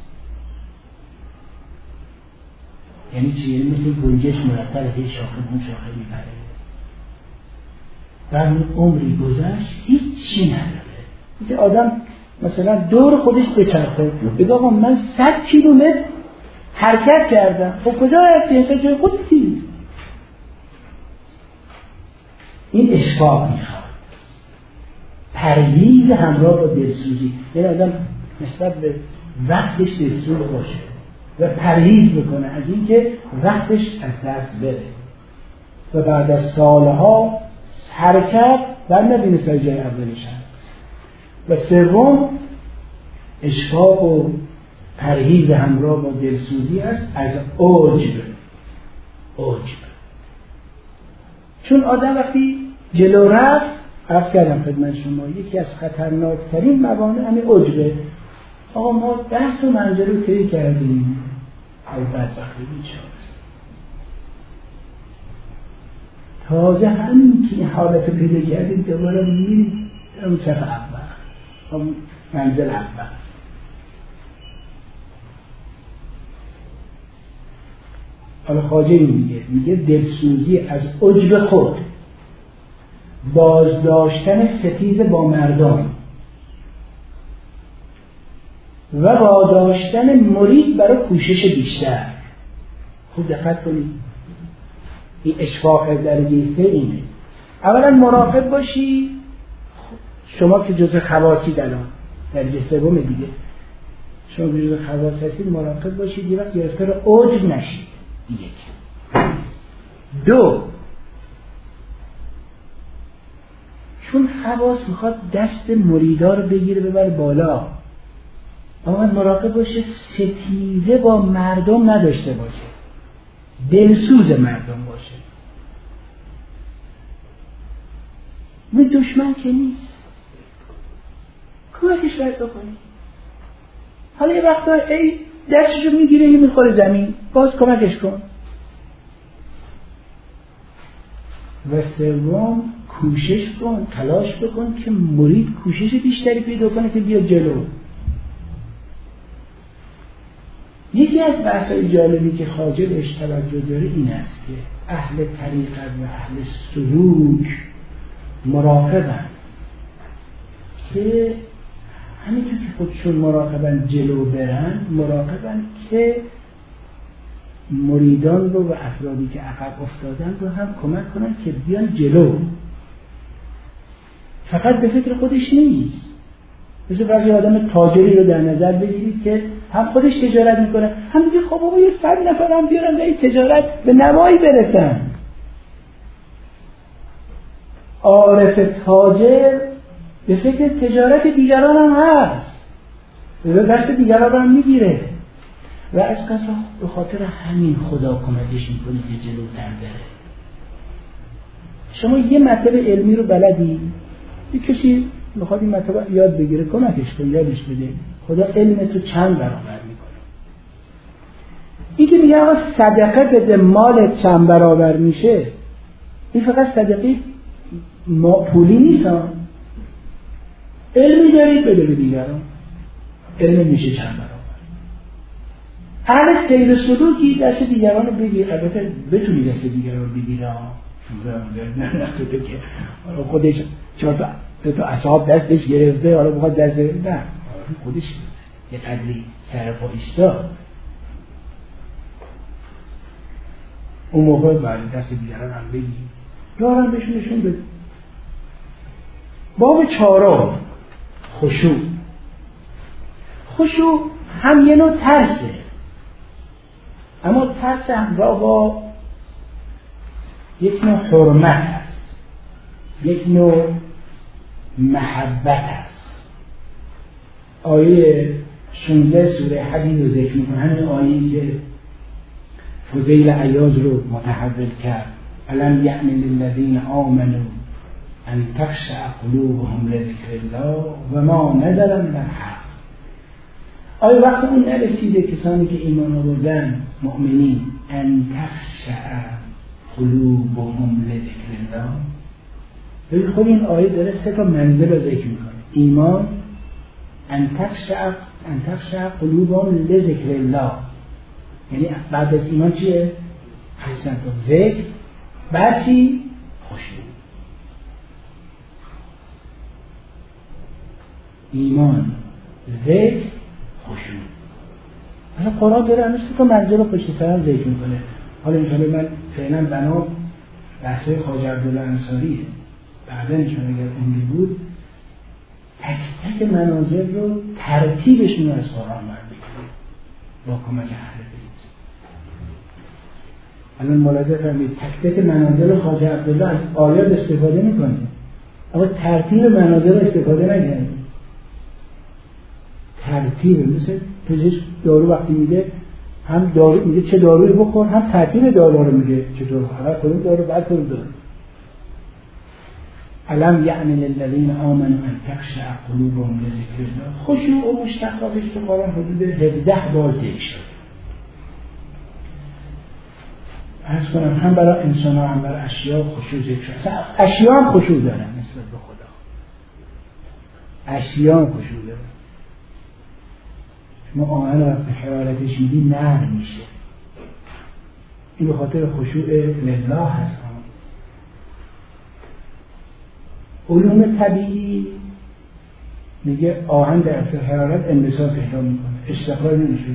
یعنی چی؟ یعنی مثل گنجش مرتب از یک شاخه به اون شاخه میبره. در عمری گذشت هیچی نداره. مثل آدم مثلا دور خودش بچرخه بگه آقا من صد کیلومتر حرکت کردم. خب کجا هستی؟ اینجا جای خودتی. این اشفاق میخواد، پرهیز همراه با دلسوزی. یعنی آدم نسبت به وقتش دلسوز باشه و پرهیز بکنه از اینکه وقتش از دست بره و بعد از سالها حرکت و نبینه سر جای اولش هست. و سوم اشفاق و پرهیز همراه با دلسوزی است از عجب. عجب چون آدم وقتی جلو رفت، عرض کردم خدمت شما یکی از خطرناکترین موانع همین عجبه. آقا ما ده تا منزل رو طی کردیم، ای بدبختی بیچاره، تازه همین که این حالت رو پیدا کردیم دوباره میرید اون صف اول، اون منزل اول. حالا خواجه این میگه میگه دلسوزی از عجب خود، بازداشتن ستیز با مردم و واداشتن مرید برای کوشش بیشتر. خوب دقت کنید، این اشفاق درجه سه اینه. اولا مراقب باشی، شما که جزء خواصید الان درجه سوم دیگه، شما که جزء خواص هستید مراقب باشید یه وقت گرفتار عجب نشید. یک. دو، چون خواص میخواد دست مریدا رو بگیره ببر بالا، اما مراقب باشه ستیزه با مردم نداشته باشه، دلسوز مردم باشه. من دشمن که نیست، کمکش باید بکنی. حالا یه وقتا ای دستشو میگیره یه میخوره زمین، باز کمکش کن. و سوم کوشش کن، تلاش بکن که مرید کوشش بیشتری پیدا کنه که بیاد جلو. یکی از بحث‌های جالبی که خواجه بهش توجه داره این است که اهل طریقت و اهل سلوک مراقبن که همینطور که خودشون مراقبن جلو برن، مراقبن که مریدان رو و افرادی که عقب افتادن رو هم کمک کنن که بیان جلو. فقط به فکر خودش نیست. مثل بعضی آدم تاجری رو در نظر بگیرید که هم خودش تجارت میکنه، هم میگه خب بابا یه صد نفر هم بیارن به این تجارت به نمایی برسن. عارف تاجر به فکر تجارت دیگران هم هست، به دست دیگران هم میگیره و از قضا به خاطر همین خدا کمکش میکنه که جلوتر بره. شما یه مطلب علمی رو بلدی، یه کسی میخواد این مطلب یاد بگیره، کمکش کن، یادش بده، خدا علم تو چند برابر میکنه. این که میگه آقا صدقه بده مال چند برابر میشه، این فقط صدقه ما پولی نیست. علمی دارید بده به دیگران، علم میشه چند برابر. اهل سیر سلوکی دست دیگران رو بگیر، البته بتونی دست دیگران رو بگیره ها، نه نه تو که خودش چهار تا دو تا اصحاب دستش گرفته حالا بخواد دست نه، خودش یه قدری سر پا ایستاد، اون موقع باید دست دیگران هم بگیر، یارم بهشون نشون بده. باب چهارم خشوع. خشوع هم یه نوع ترسه، اما ترس همراه با یک نوع حرمت هست، یک نوع محبت هست. آیه شانزده سوره حدید رو ذکر می‌کنه، همین آیه‌ای که فضیل عیاض رو متحول کرد، الم یعن للذین آمنوا ان تخشع قلوبهم لذکر الله و ما نزل من الحق. آیا وقت اون نرسیده کسانی که ایمان آوردن مؤمنین ان تخشع قلوبهم لذکر الله؟ ببین خود این آیه داره سه تا منزل رو ذکر میکنه. ایمان، ان تخشع ان تخشع قلوبهم لذکر الله، یعنی بعد از ایمان چیه؟ حسن تو ذکر، بعد چی؟ خشوع. ایمان، ذکر، خشوع. مثلا قرآن داره همه سه تا منزل رو پشت سر هم ذکر میکنه. حالا اینجا من فعلا بنا بحثای خواجه عبدالله انصاریه، بعدا نشون اگر اونی بود تک تک منازل رو ترتیبشون رو از قرآن برمیکنه با کمک اهل بیت. الان ملاحظه فرمایید تک تک منازل خواجه عبدالله از آیات استفاده میکنه، اما ترتیب منازل استفاده نکنه. ترتیب مثل پزشک دارو وقتی میده هم دارو میگه چه دارویی بخور، هم ترتیب دارو رو میگه چطور اول کدوم دارو بعد کدوم دارو. الم یعن للذین آمنوا ان تخشع قلوبهم لذکر الله. خشوع و مشتقاتش تو قرآن حدود هفده بار ذکر شده. عرض کنم هم برای انسان ها هم برای اشیاء خشوع ذکر شده. اشیاء هم خشوع دارن نسبت به خدا، اشیاء هم خشوع دارن. شما آهن وقتی حرارتش میدی نرم میشه، این به خاطر خشوع لله هست. علوم طبیعی میگه آهن در اثر حرارت انبساط پیدا میکنه، استقرار نمیشه.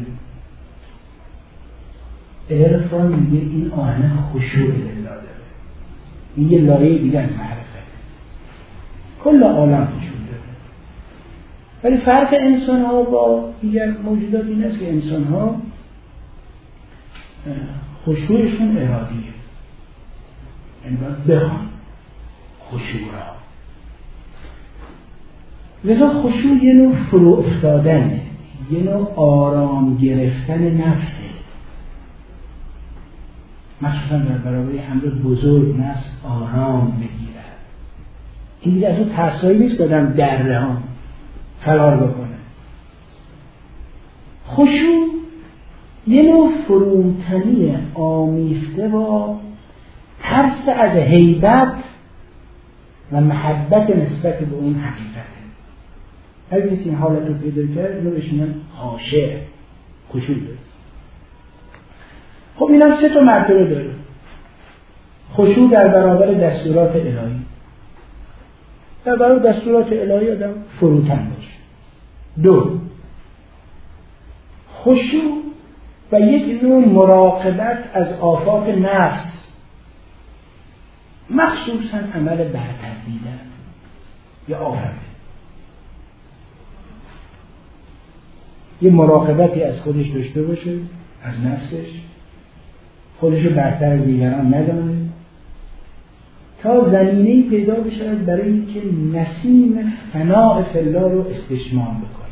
عرفان میگه این آهن خشوع لله داره، این یه لایه دیگه از معرفت. کل عالم خشوع داره، ولی فرق انسان ها با دیگر موجودات این است که انسان ها خشوعشون ارادیه، یعنی باید بخوان خشوع را. لذا خشوع یه نوع فرو افتادنه، یه نوع آرام گرفتن نفسه، مخصوصا در برابر امر بزرگ نفس آرام بگیرد. این دیگه از اون ترسایی نیست دادم دره ها فرار بکنه. خشوع یه نوع فروتنی آمیخته با ترس از هیبت و محبت نسبت به اون حقیقته. هر کسی این حالت رو پیدا کرد اینو بهش میگن خاشع، خشوع داره. خب اینم سه تا مرتبه داره. خشوع در برابر دستورات الهی. در برابر دستورات الهی آدم فروتن باشه. دو، خشوع و یک نوع مراقبت از آفات نفس، مخصوصا عمل برتر دیدن یا آفت. یه مراقبتی از خودش داشته باشه، از نفسش، خودشو برتر از دیگران ندانه، تا زمینه‌ای پیدا بشه برای اینکه نسیم فناء فی الله رو استشمام بکنه.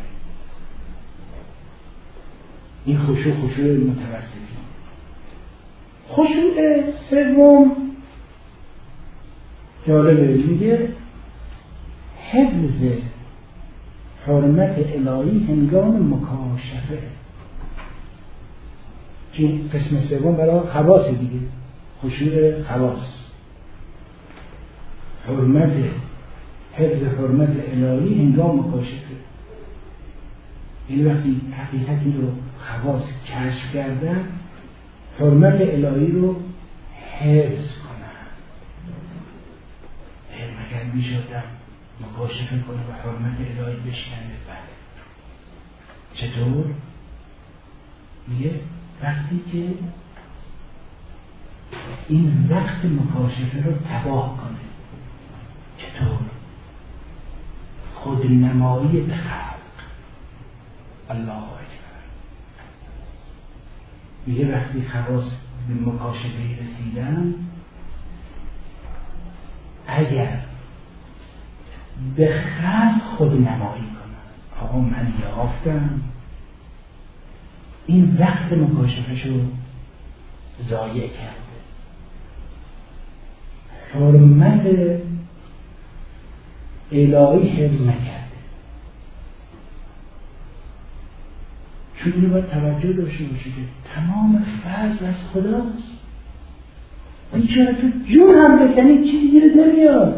این خشوع خشوع متوسطی. خشوع سوم جالبه، میگه حفظ حرمت الهی هنگام مکاشفه. این قسم سوم برای خواص دیگه، خشوع خواص، حرمت حفظ حرمت الهی هنگام مکاشفه. این وقتی حقیقتی رو خواص کشف کردن، حرمت الهی رو حفظ کنن. مگر میشدم مکاشفه کنه و حرمت الهی بشکنه؟ بله. چطور؟ میگه وقتی که این وقت مکاشفه رو تباه کنه. چطور؟ خودنمایی به خلق. الله اکبر. میگه وقتی خواص به مکاشفه رسیدن، اگر به خلق خودنمایی کنن، آقا من یافتم، این وقت مکاشفه‌شو ضایع کرده، حرمت الهی حفظ نکرده. چون اینو باید توجه داشته باشه که تمام فضل از خداست. بیچاره تو جون هم بکنی چیزی گیرت نمیاد،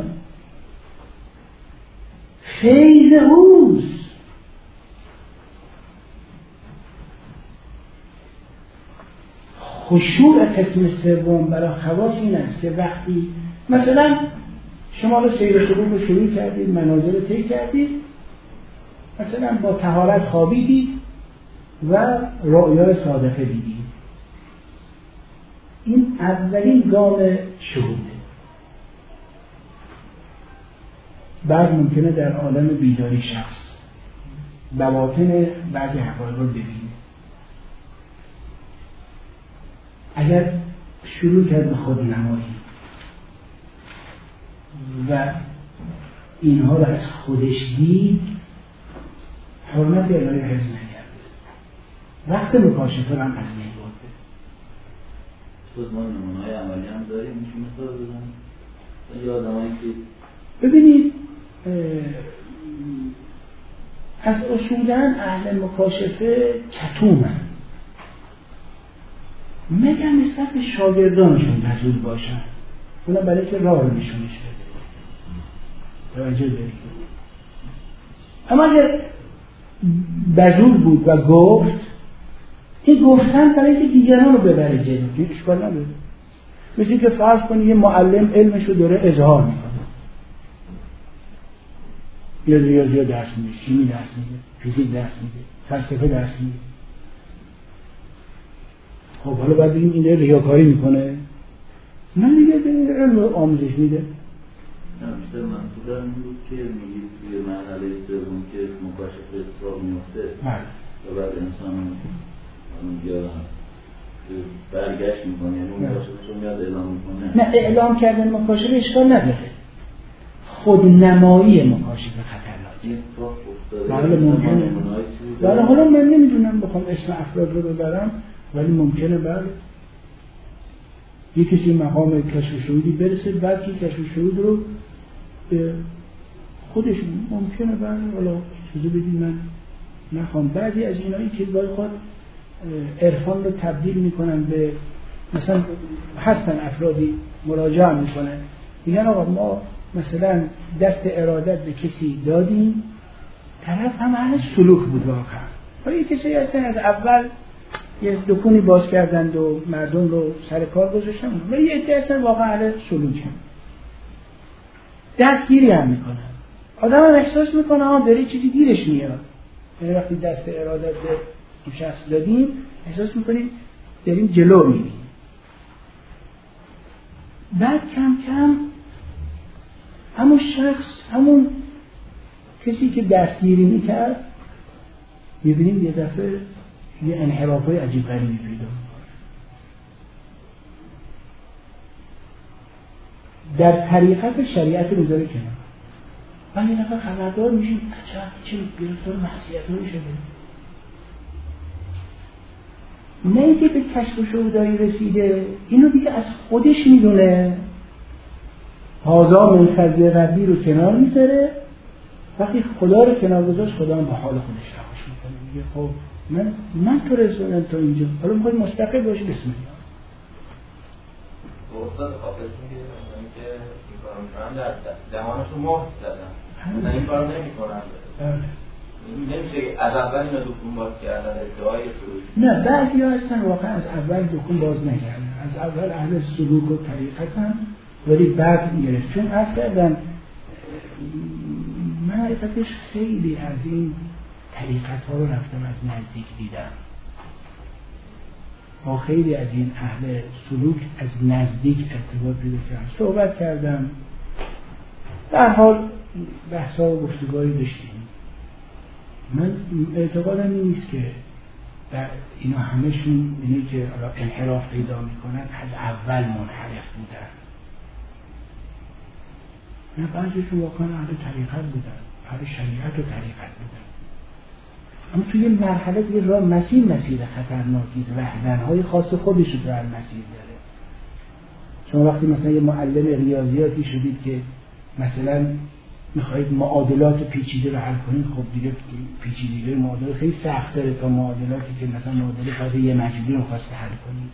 فیض اوست. خشوع قسم سوم برای خواص این است که وقتی مثلا شما رو سیر و سلوک رو شروع کردید، منازل رو طی کردید، مثلا با طهارت خوابیدید و رؤیا صادقه دیدید، این اولین گام شهوده. بعد ممکنه در عالم بیداری شخص بواطن بعضی حقایق رو ببینه. اگر شروع کرد به خودنمایی و اینها رو از خودش دید، حرمت الهی حفظ نکرده، وقت مکاشفه هم از بین برده. خود ما نمونه‌های عملی هم داریم، میشه مثال بزنیم؟ یا آدمایی که ببینید از اصولاً اهل مکاشفه کتومن، مگر نسبت به شاگردانشون بزرگ باشن، اونا برای که راه رو نشونش بده. توجه دارید؟ اما اگر بزرگ بود و گفت، این گفتن برای که دیگران رو ببره جلو، هیچ اشکال نداره. مثل که فرض کنی یه معلم علمشو داره اظهار میکنه، یا ریاضی درس میده، شیمی درس میده، فیزیک درس میده، فلسفه درس میده. خب حالا باید بگیم این ریاکاری میکنه؟ نه دیگه، به علم آموزش میده. نه بیشتر منظورم این بود که میگید توی مرحله سوم که مکاشفه اتفاق میفته و بعد انسان یا برگشت میکنه، یعنی مکاشفه رو میاد اعلام میکنه. نه اعلام کردن مکاشفه اشکال نداره، خودنمایی مکاشفه خطرناکه. حالا ممکنه، حالا حالا من نمیدونم بخوام اسم افراد رو ببرم، ولی ممکنه بله یک کسی مقام کشف شهودی برسه، بعد که کشف شهود رو به خودش ممکنه بله حالا چیزی بگید من نخوام. بعضی از اینایی که باید خود عرفان رو تبدیل میکنن به مثلا هستن افرادی مراجعه میکنن میگن آقا ما مثلا دست ارادت به کسی دادیم، طرف هم اهل سلوک بود واقعا، ولی کسی هستن از اول یه دکونی باز کردند و مردم رو سر کار گذاشتن و یه عده اصلا واقعا اهل سلوک هم دستگیری هم میکنن. آدم هم احساس میکنه ها داره چیزی گیرش میاد. یعنی وقتی دست ارادت به اون شخص دادیم احساس میکنیم داریم جلو میریم. بعد کم کم همون شخص، همون کسی که دستگیری میکرد میبینیم یه دفعه یه انحرافای عجیب غریبی پیدا میکنه. در طریقت شریعت رو میذاره کنار. من یه دفعه خبردار میشیم عجب چه گرفتار معصیت هایی شده. نه اینکه به کشف و شهودایی رسیده، اینو دیگه از خودش میدونه، هازا من فضل ربی رو کنار میذاره. وقتی خدا رو کنار گذاشت خدا هم به حال خودش رهاش میکنه، میگه خب من من تو رسوندم تو اینجا، حالا میخوای مستقل باشی بسم الله. استاد حافظ میگه که این کارو میکنن در دهانشون مهر زدن، من این کارو نمیکنم. نمیشه از اول اینو دکون باز کردن ادعای سلوک؟ نه، بعضی ها هستن واقعا از اول دکون باز نکردن، از اول اهل سلوک و طریقت هم، ولی بعد میگرفت. چون از کردن من حقیقتش خیلی از این طریقت ها رو رفتم از نزدیک دیدم. ما خیلی از این اهل سلوک از نزدیک ارتباط پیدا کردم، صحبت کردم، در حال بحثا و گفتگوهایی داشتیم. من اعتقادم این نیست که در اینا همشون اینه که انحراف پیدا میکنن از اول منحرف بودن. نه، بعضیشون واقعا اهل طریقت بودن، اهل شریعت و طریقت بودن، اما توی یه مرحله دیگه راه مسیر مسیر خطرناکی است، رهزنهای خاص خودش رو در مسیر داره. شما وقتی مثلا یه معلم ریاضیاتی شدید که مثلا میخواید معادلات پیچیده رو حل کنید، خب دیگه پیچیدگی معادله خیلی سخت‌تره تا معادلاتی که مثلا معادله فقط یه مجبوری رو خواسته حل کنید.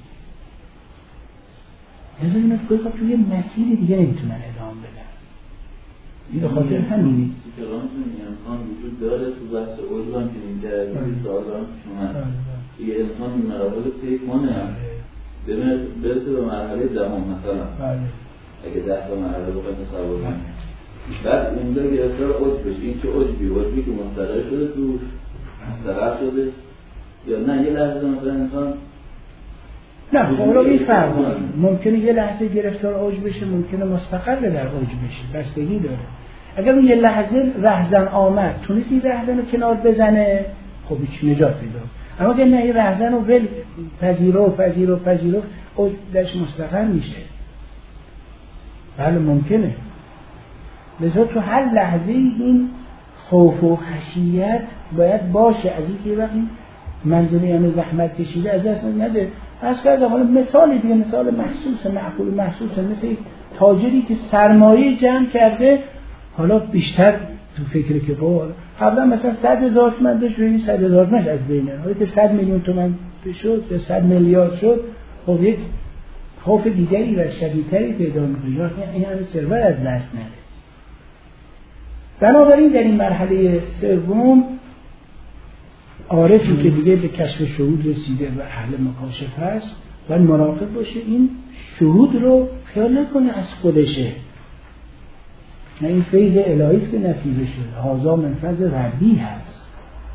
لذا اینا خب توی یه مسیر دیگه نمیتونن ادامه بدن. این به خاطر همینی که رامتون امکان وجود داره تو بحث علم که این درگیری سالان شما یه انسان این مراحل طی کنه ببینه برسه به مرحله دهم مثلا اگه ده تا مرحله بخواید تصور کنید، بعد اونجا گرفتار عجب بشه. این چه عجبی؟ عجبی که مستقر شده تو مستقر شده یا نه یه لحظه مثلا انسان نه خب حالا این فرق داره. ممکنه یه لحظه گرفتار عجب بشه، ممکنه مستقر در عجب بشه، بستگی داره. اگر اون یه لحظه رهزن آمد تونست این رهزن رو کنار بزنه خب هیچ نجات پیدا. اما اگر نه یه رهزن رو ول پذیرو پذیرو پذیرو عجب درش مستقر میشه. بله ممکنه. لذا تو هر لحظه این خوف و خشیت باید باشه از اینکه وقتی منظوری همه زحمت کشیده از دست نده. از کردم حالا مثال دیگه، مثال محسوس معقول محسوس مثل تاجری که سرمایه جمع کرده، حالا بیشتر تو فکر که با قبلا مثلا صد هزار تومن داشت و این صد هزار تومنش از بینه، حالا که صد میلیون تومن شد یا صد میلیارد شد، خب یک خوف دیگری و شدیدتری پیدا میکنه، این همه ثروت از دست نده. بنابراین در این مرحله سوم عارفی که دیگه به کشف شهود رسیده و اهل مکاشفه هست باید مراقب باشه این شهود رو خیال نکنه از خودشه، نه این فیض الهی است که نصیب شده، هازا من فضل ربی هست.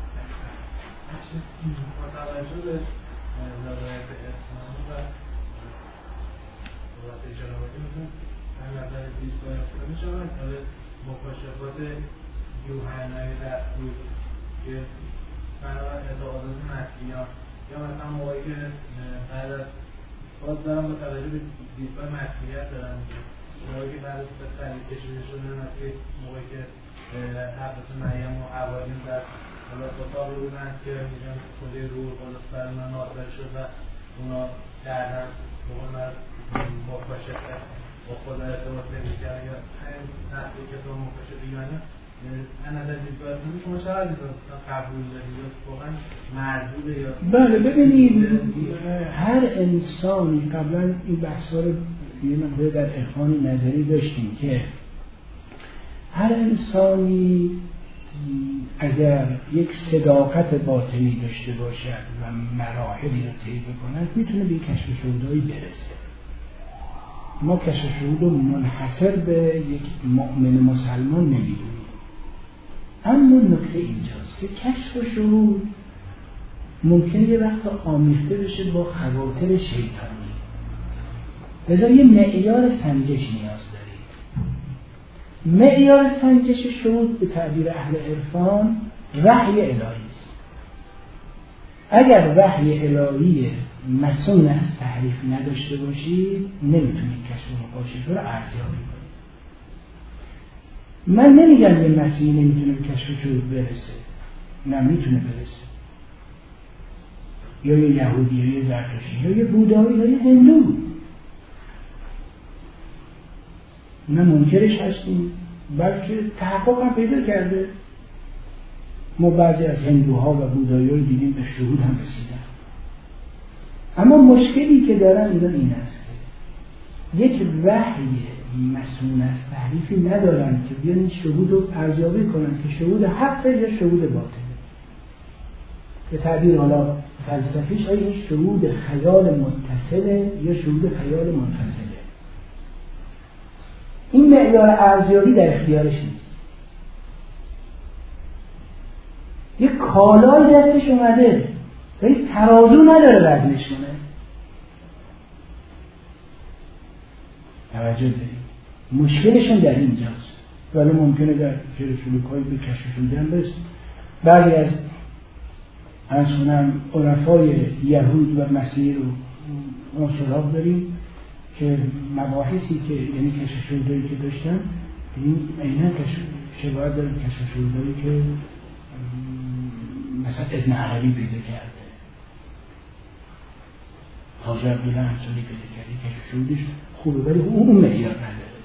مکاشفات یوحنای رسول که بنابرای اعتقادات مسیحیان یا مثلا موقعی که بعد از باز دارم با توجه به دیدگاه مسیحیت دارم موقعی که بعد از صلیب کشیده شده مسیح، موقعی که حضرت مریم و حوارین در اتاق بودن که میگن خدای روح القدس بر اونا نازل شد و اونا کردن مکاشفه با خدا ارتباط پیدا کردن یا همین نحوی که تو مکاشفه یوحنا انا در دیدگاه اسلامی شما چقدر قبول دارید واقعا مرجوعه یا بله ببینید هر انسانی قبلا این بحثا رو یه مقدار در عرفان نظری داشتیم که هر انسانی اگر یک صداقت باطنی داشته باشد و مراحلی رو طی بکند میتونه به کشف شهودایی برسه. ما کشف شهود رو منحصر به یک مؤمن مسلمان نمیدونیم. اما نکته اینجاست که کشف شهود ممکنه یه وقت آمیخته بشه با خواطر شیطانی. لذا یه معیار سنجش نیاز دارید. معیار سنجش شهود به تعبیر اهل عرفان وحی الهی است. اگر وحی الهی مسئول از تحریف نداشته باشید نمیتونید کشف مقاشف رو ارزیابی کنید. من نمیگم یه مسیحی نمیتونه به کشف شهود برسه، نه میتونه برسه، یا یه یهودی یا یه زرتشتی یا یه بودایی یا یه هندو، نه منکرش هستیم بلکه تحقق هم پیدا کرده. ما بعضی از هندوها و بودایی رو دیدیم به شهود هم رسیدن. اما مشکلی که دارن اینا این است که یک وحی مسئول از تحریفی ندارن که بیان این شهود رو ارزیابی کنن که شهود حقه یا شهود باطله. به تعبیر حالا فلسفیش های این شهود خیال متصله یا شهود خیال منفصله. این معیار ارزیابی در اختیارش نیست. یک کالای دستش اومده و یک ترازو نداره وزنش کنه. توجه دارید؟ مشکلشون در اینجاست. ولی ممکنه در سلوک‌های به کشف شدن برسه. بعضی از از کنم عرفای یهود و مسیح رو ما سراغ داریم که مباحثی که یعنی کشف شده‌ای که داشتن این عیناً شباهت داره کشف شده‌ای که مثلا ابن عربی پیدا کرده، حاجی عبدالله انصاری پیدا کرده، کشف شده‌اش خوبه ولی اون معیار نداره.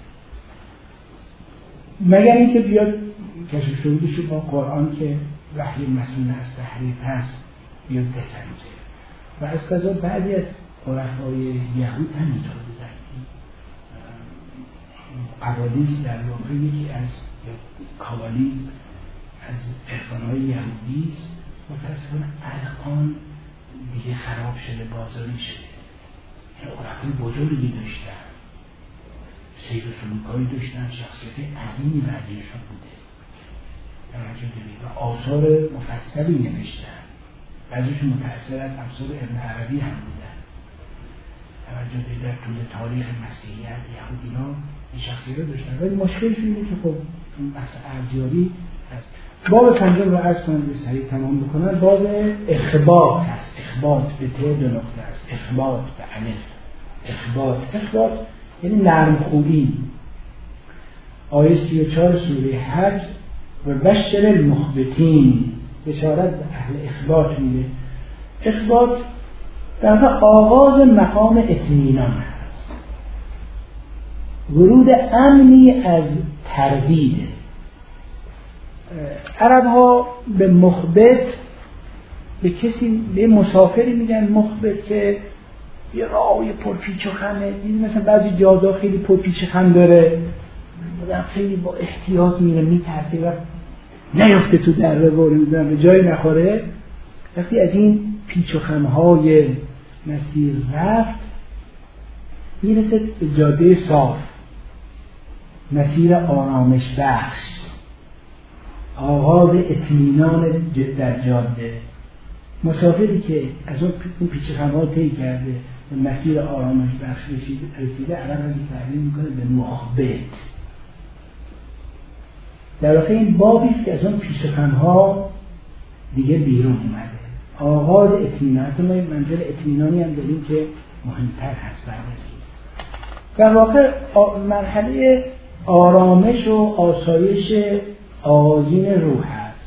مگر اینکه بیاد کشف شده‌اش با قرآن که وحی مسئول از تحریف هست بیاد بسنجه. و از قضا بعضی از عرفای یهود همینطور بودن. قوالیز در واقع یکی از کابالیز از عرفان‌های یهودی است. متأسفانه الان دیگه خراب شده، بازاری شده. این عرفای بزرگی داشتن، سیر و سلوک‌هایی داشتن، شخصیت عظیمی بعضیشون بوده و آثار مفصلی نوشتن. بعضیشون متأثر از امثال ابن عربی هم بودن. توجه در طول تاریخ مسیحیت یهودی‌ها این شخصیت رو داشتن. ولی مشکلش اینه که خب بحث ارزیابی هست. باب پنجم رو عرض کنم به سریع تمام بکنم. باب اخبات هست. اخبات به ته دو نقطه است. اخبات به الف. اخبات اخبات یعنی نرم خوبی. آیه سی و چهار سوره حج و بشر المخبتین بشارت به اهل اخبات میده. اخبات در واقع آغاز مقام اطمینان هست، ورود امنی از تردیده. عرب ها به مخبت به کسی به مسافری میگن مخبت که یه راهی پرپیچ و خمه. دیدی مثلا بعضی جادا خیلی پرپیچ و خم داره، آدم خیلی با احتیاط میره میترسه و نیفته تو دره وارد به جای نخوره. وقتی از این پیچ و خمهای مسیر رفت میرسه به جاده صاف، مسیر آرامش بخش، آغاز اطمینان در جاده. مسافری که از اون پیچ و خمها طی کرده به مسیر آرامش بخش رسیده عرب از این تعبیر میکنه به مخبت. در واقع این بابی است که از اون پیچ و خمها دیگه بیرون اومده، آغاز اطمینان. ما منزل اطمینانی هم داریم که مهمتر هست بعد از این. در واقع مرحله آرامش و آسایش آغازین روح هست.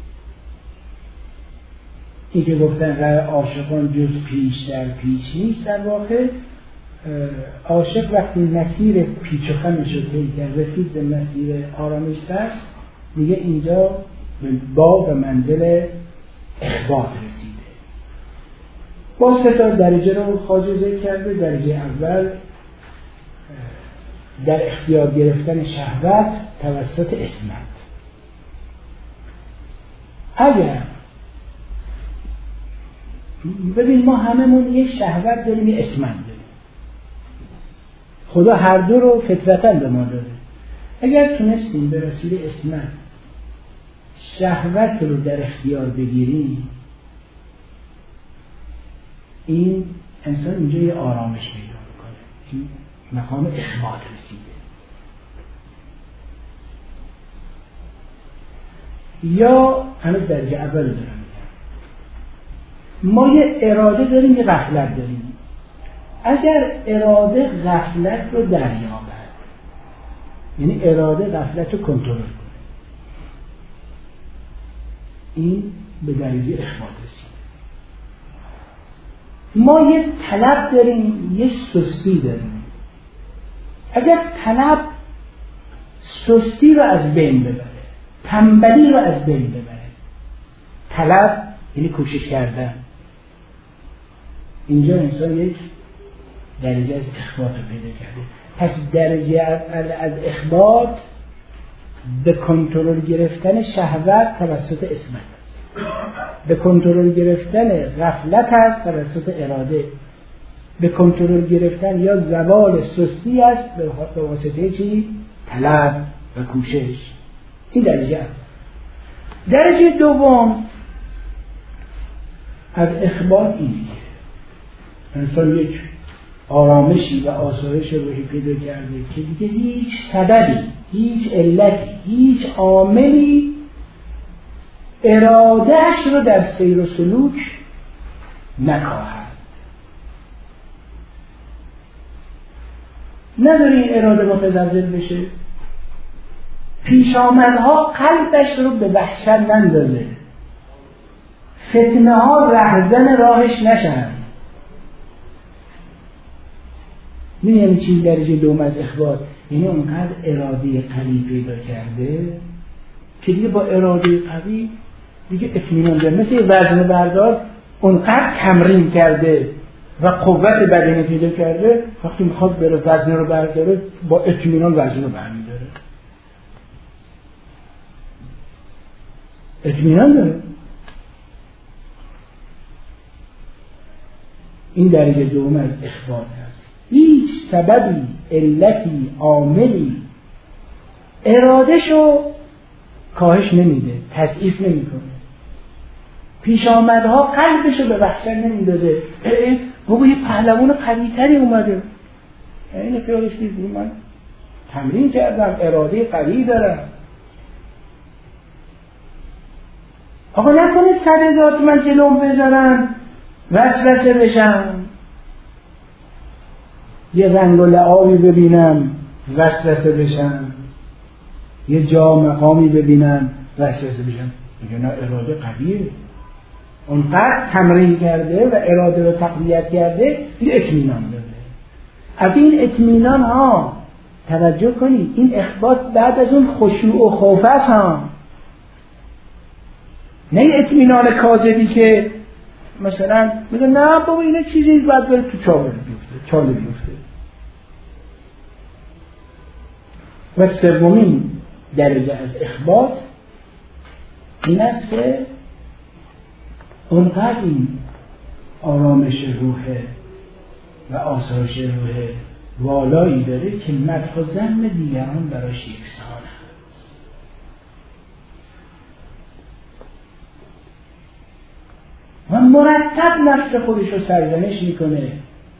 این که گفتن راه عاشقان جز پیش در پیچ نیست. در واقع عاشق وقتی مسیر پیچ و خمش رو طی کرد رسید به مسیر آرامش بخش، دیگه اینجا به باب و منزل اخبات رسیده. با سه تا درجه رو خواجه ذکر کرده. درجه اول در اختیار گرفتن شهوت توسط اسمت. اگر ببین ما هممون یک شهوت داریم، یک اسمت داریم، خدا هر دو رو فطرتاً به ما داده. اگر تونستیم به وسیله اسمت شهوت رو در اختیار بگیریم، این انسان اینجا یه آرامش پیدا میکنه، این مقام اخبات رسیده. یا هنوز درجه اول دارم میگم، ما یه اراده داریم، یه غفلت داریم. اگر اراده غفلت رو دریابد، یعنی اراده غفلت رو کنترل کنه، این به درجه اخبات رسیده. ما یه طلب داریم، یه سستی داریم. اگر طلب سستی رو از بین ببره، تنبلی رو از بین ببره، طلب یعنی کوشش کردن، اینجا انسان یک درجه از اخبات رو پیدا کرده. پس درجه از اخبات به کنترل گرفتن شهوت توسط اسمت است، به کنترل گرفتن غفلت است توسط اراده، به کنترل گرفتن یا زوال سستی است به واسطه چی؟ طلب و کوشش. این درجه اول. درجه دوم از اخبات اینه، انسان یک آرامشی و آسایش روحی پیدا کرده که دیگه هیچ سببی، هیچ علتی، هیچ عاملی ارادهش رو در سیر و سلوک نکاهد. نداره این اراده متزلزل بشه، پیش آمدها قلبش رو به وحشت نندازه، فتنه ها رهزن راهش نشن. می‌دونی چی درجه دوم از اخبات؟ یعنی اونقدر اراده قوی پیدا کرده که دیگه با اراده قوی دیگه اطمینان داره. مثل یه وزن بردار اونقدر تمرین کرده و قوت بدنی پیدا کرده، وقتی میخواد بره وزن رو برداره با اطمینان وزن رو برمیداره، اطمینان داره. این درجه دوم از اخبات هست. هیچ سببی، علتی، عاملی ارادهشو کاهش نمیده، تضعیف نمیکنه، پیش آمدها قلبشو به وحشت نمیندازه. بابا یه پهلوان قوی‌تری اومده، این خیالش نیست من تمرین کردم، اراده قوی دارم. آقا نکنه صد ذات من جلوم بذارن وسوسه بشم، یه رنگ و لعابی ببینم وسوسه بشم، یه جا مقامی ببینم وسوسه بشم. میگه نه، اراده قویه، اونقدر تمرین کرده و اراده رو تقویت کرده، یه اطمینان داره. از این اطمینان ها توجه کنید، این اخبات بعد از اون خشوع و خوف است ها، نه اطمینان کاذبی که مثلا میگه نه بابا اینا چیزی باید بره تو چاله بیفته، چاله بیفته. و سومین درجه از اخبات این است که اونقدر این آرامش روحه و آسایش روحه والایی داره که مدح و ذم دیگران براش یکسان هست. و مرتب نفس خودش رو سرزنش میکنه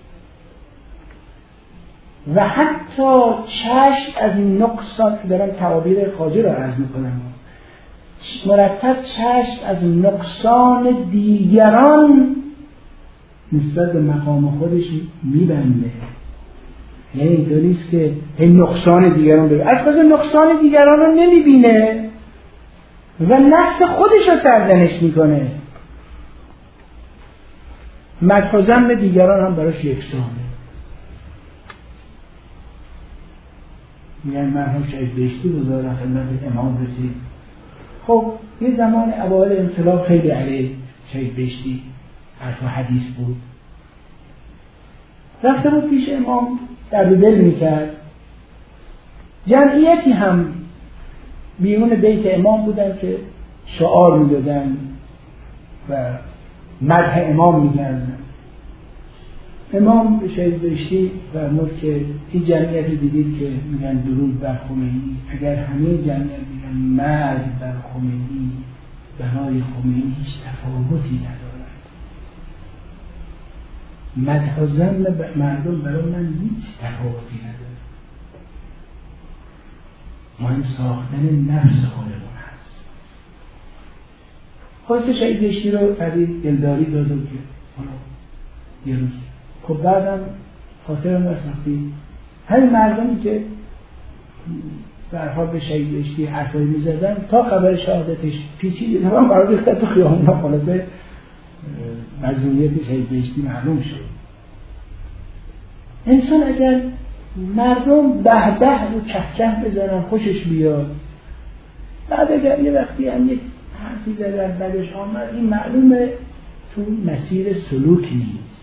و حتی چشم از نقصان، دارم تعابیر خواجه رو عرض میکنم، مرتب چشم از نقصان دیگران نسبت به مقام خودش میبنده. یعنی اینطوریست که این نقصان دیگران ببینه، از خود نقصان دیگران رو نمیبینه و نفس خودش رو سرزنش میکنه. مدح و ذم دیگران هم براش یکسانه. میگن مرحوم شهید بهشتی بزرگ خدمت امام رسید. خب یه زمان اوایل انقلاب خیلی علیه شهید بهشتی حرف و حدیث بود. رفته بود پیش امام در دل میکرد. جمعیتی هم بیرون بیت امام بودن که شعار میدادن و مدح امام میگردن. امام شهید بهشتی فرمود که این جمعیت رو دیدید که میگن درود بر خمینی، اگر همه جمعیت میگن مرگ بر خمینی، برای خمینی هیچ تفاوتی ندارد. مدح و ذم مردم برای من هیچ تفاوتی نداره. مهم ساختن نفس خودمون هست. خواست شهید بهشتی رو قدید دلداری داد و که یه روز خب بعدم خاطرم نسختی همین مردمی که برها به شهید بهشتی حرفایی میزدن تا خبر شهادتش پیچید هم برای ریختن تو خیابون ها، خلاصه مظلومیت شهید بهشتی معلوم شد. انسان اگر مردم به به و چهچه بزنن خوشش بیاد، بعد اگر یه وقتی هم یک حرفی زدن بعدش آمد، این معلومه تو مسیر سلوک نیست.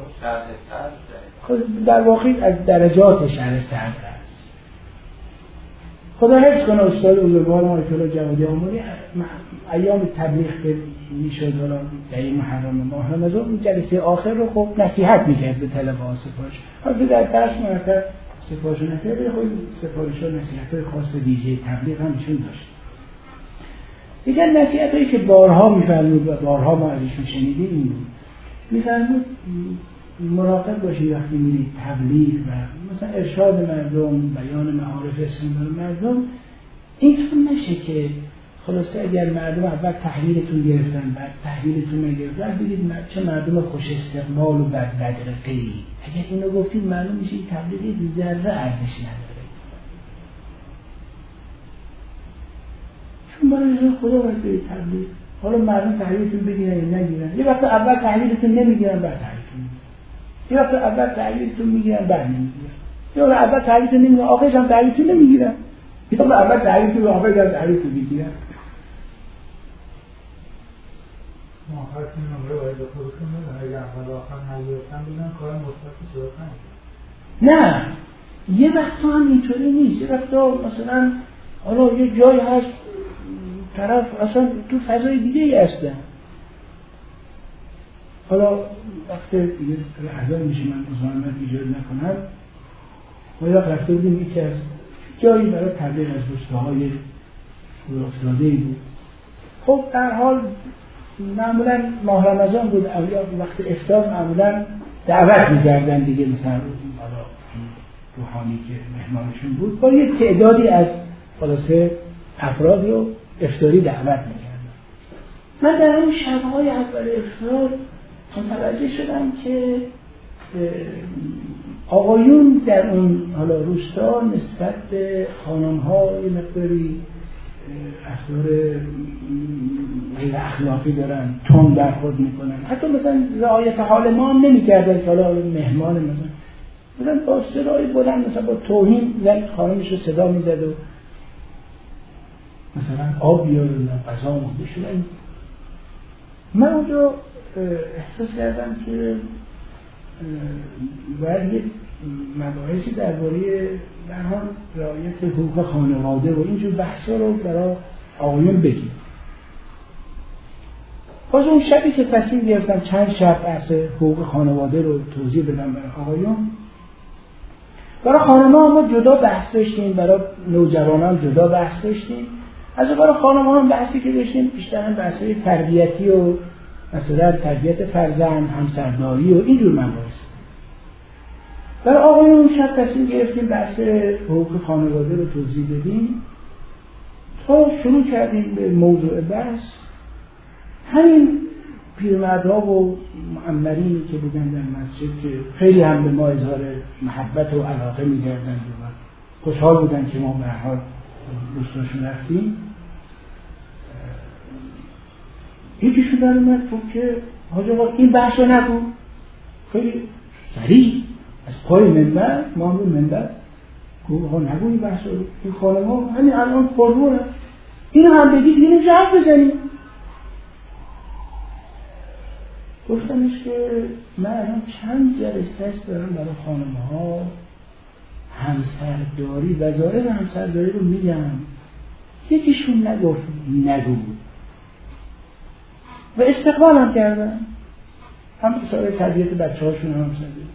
خب در واقع از درجات شرح صدر است. خدا حفظ کنه استاد بزرگوار ما آیت الله جوادی آموزی ایام تبلیغ که میشد حالا در این محرم ماه رمضان جلسه آخر رو خب نصیحت میکرد به طلبه ها سفارش. حالا در درس مرتب سفارش و نصیحت به خود سفارش و نصیحت های خاص ویژه تبلیغ هم ایشون داشت. دیگر نصیحت هایی که بارها میفرمود و بارها ما از ایشون شنیدیم این بود. میفرمود مراقب باشید وقتی میرید تبلیغ و مثلا ارشاد مردم، بیان معارف اسلام مردم، اینطور نشه که خلاصه اگر مردم اول تحلیلتون گرفتن بعد تحلیلتون نگرفتن بگید چه مردم خوش استقبال و بد بدرقه‌ای. اگر اینو گفتید معلوم میشه این تبلیغ ذره ارزش نداره. چون برای خدا باید برید تبلیغ. حالا مردم تحلیلتون بگیرن یا نگیرن. یه وقت اول تحلیلتون نمیگیرن بعد تحلیلتون میگیرن. یه وقت اول تحلیلتون میگیرن بعد نمیگیرن. یه وقت اول تحلیلتون نمیگیرن آخرش هم تحلیلتون نمیگیرن. یه وقت اول تحلیلتون آخرش هم تحلیلتون میگیرن. ما آخرتون نمره باید به خودتون بدن. اگر اول آخر نگیرفتن بودن کار مثبتی صورت نمیگیرن. نه یه وقت هم اینطوری نیست. یه وقت مثلا حالا یه جایی هست طرف اصلا تو فضای دیگه ای هستن. حالا وقتی دیگه احضار میشه من مزاحمت ایجاد نکنم، ما یه وقت رفته بودیم یکی از جایی برای تبلیغ از روستاهای افتاده ای بود. خب در حال معمولا ماه رمضان بود، اولیا وقت افطار معمولا دعوت می‌کردن دیگه، مثلا حالا روحانی که مهمانشون بود با یه تعدادی از خلاصه افراد رو افطاری دعوت می‌کردن. من در اون شب‌های اول افطار متوجه شدم که آقایون در اون حالا روستا نسبت به خانم‌ها یه مقداری رفتار غیر اخلاقی دارن، تند برخورد میکنن، حتی مثلا رعایت حال ما هم نمی‌کردن که حالا مهمان مثلا مثلا با صدای بلند مثلا با توهین زن خانمش رو صدا میزد و مثلا آب بیار و غذا مونده شدن. من اونجا احساس کردم که باید یه مباحثی درباره در حال رعایت حقوق خانواده و اینجور بحثا رو برای آقایون بگیم. باز اون شبی که تصمیم گرفتم چند شب بحث حقوق خانواده رو توضیح بدم برای آقایون، برای خانم‌ها ما جدا بحث داشتیم، برای نوجوانان جدا بحث داشتیم. از برای خانم‌ها هم بحثی که داشتیم بیشتر هم بحث‌های تربیتی و مثلا تربیت فرزند، همسرداری و اینجور مباحث. برای آقایون شب تصمیم گرفتیم بحث حقوق خانواده رو توضیح بدیم. تا شروع کردیم به موضوع بحث، همین پیرمردها و معمرینی که بودن در مسجد که خیلی هم به ما اظهار محبت و علاقه می‌کردن و خوشحال بودن که ما به هر حال دوستاشون رفتیم، یکیشون در اومد گفت که حاج آقا این بحث رو نگو. خیلی سریع از پای منبر، ما هم رو منبر گفت آقا نگو این بحث رو، این خانم ها همین الان پررو هست، اینو هم بگید اینو جواب بزنیم. گفتمش که من الان چند جلسه است دارم برای خانم ها همسرداری، وظایف همسرداری رو میگم، یکیشون نگفت نگو، و استقبال هم کردن، هم سال تربیت بچه هاشون هم سنده.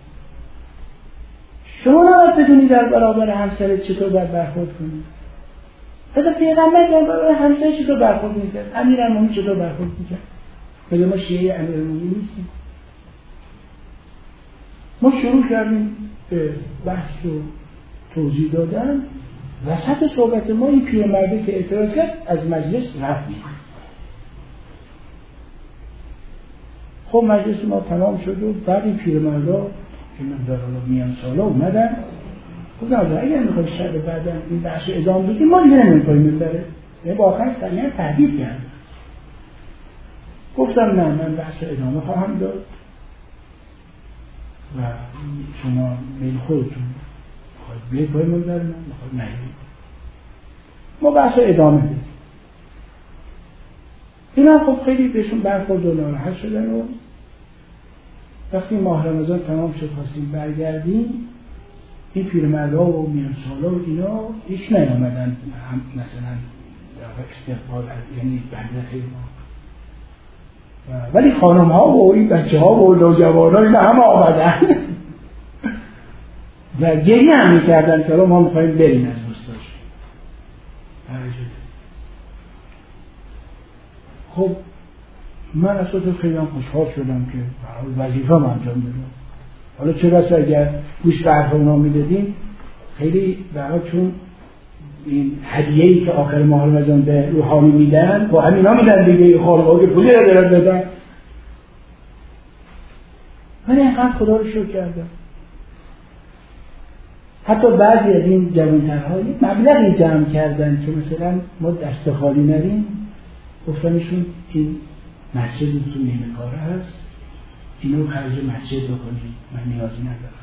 شما نباید بدونی در برابر همسرت چطور باید برخورد کنی. مثلا پیغمبر در برابر همسرش چطور برخورد میکرد، امیرالمومنین چطور برخورد میکرد. مگه ما شیعه امیرالمومنین نیستیم؟ ما شروع کردیم به بحث و توضیح دادن، وسط صحبت ما این پیرمرده که اعتراض کرد از مجلس رفت می‌کنه. خب مجلس ما تمام شد و بعد این پیرمردا که من در حالا میان سالا اومدن گفتم اگر میخوای شب بعدا این بحث رو ادامه بدیم ما دیگه نمی‌کنیم بره. یعنی با آخر سریعا تهدید کردن. گفتم نه من بحث ادامه خواهم داد و شما میل خودتون میخواید بیاید پای منبر من میخواید نگید. ما بحث ادامه بدیم. اینا خب خیلی بهشون برخورد و ناراحت شدن و وقتی ماه رمضان تمام شد خواستیم برگردیم این پیرمردها و میان سالا و اینا هیچ نیامدن هم مثلا استقبال یعنی بنده خیلی ما ولی خانم ها و این بچه ها و نوجوان ها اینا همه آمدن و گریه هم میکردن که ما میخواییم بریم از مستاش. خب من اصلا خیلی هم خوشحال شدم که وظیفه هم انجام بدم. حالا چه بسا اگر گوش به حرف اونا میدادیم خیلی برای چون این هدیه‌ای که آخر ماه رمضان به روحانی میدن با همینا میدن دیگه خانواده که پولی را دارن بدن. من اینقدر خدا رو شکر کردم. حتی بعضی از این جوانترها مبلغی جمع کردن که مثلا ما دست خالی نریم. گفتمشون این مسجدتون نیمه کاره هست اینو خرج مسجد بکنید من نیازی ندارم.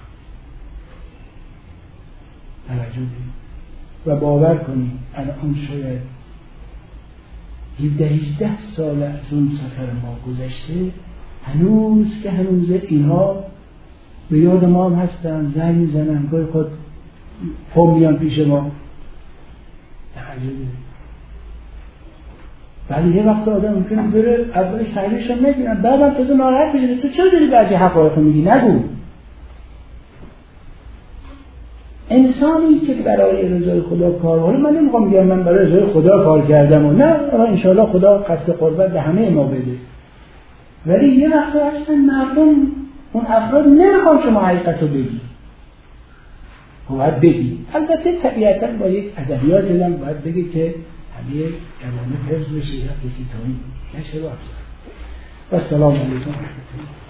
توجه دید و باور کنید الان شاید هفده هجده سال از اون سفر ما گذشته هنوز که هنوز اینها به یاد ما هم هستن زنگ میزنن گاهی خود پا میان پیش ما. توجه دید ولی یه وقت آدم ممکنه بره اولش تحلیلش هم نگیرن بعدم تازه ناراحت بشه تو چرا داری بعضی حقایق میگی نگو. انسانی که برای رضای خدا کار کنه من نمیخوام بگم من برای رضای خدا کار کردم و نه ان شاء الله خدا قصد قربت به همه ما بده ولی یه وقت اصلا مردم اون افراد نمیخوان شما حقیقت رو بگی باید بگی. البته طبیعتا با یک ادبیات هم باید بگی که همه کلمه حفظ بشه یا کسی تا این نشه. و السلام علیکم.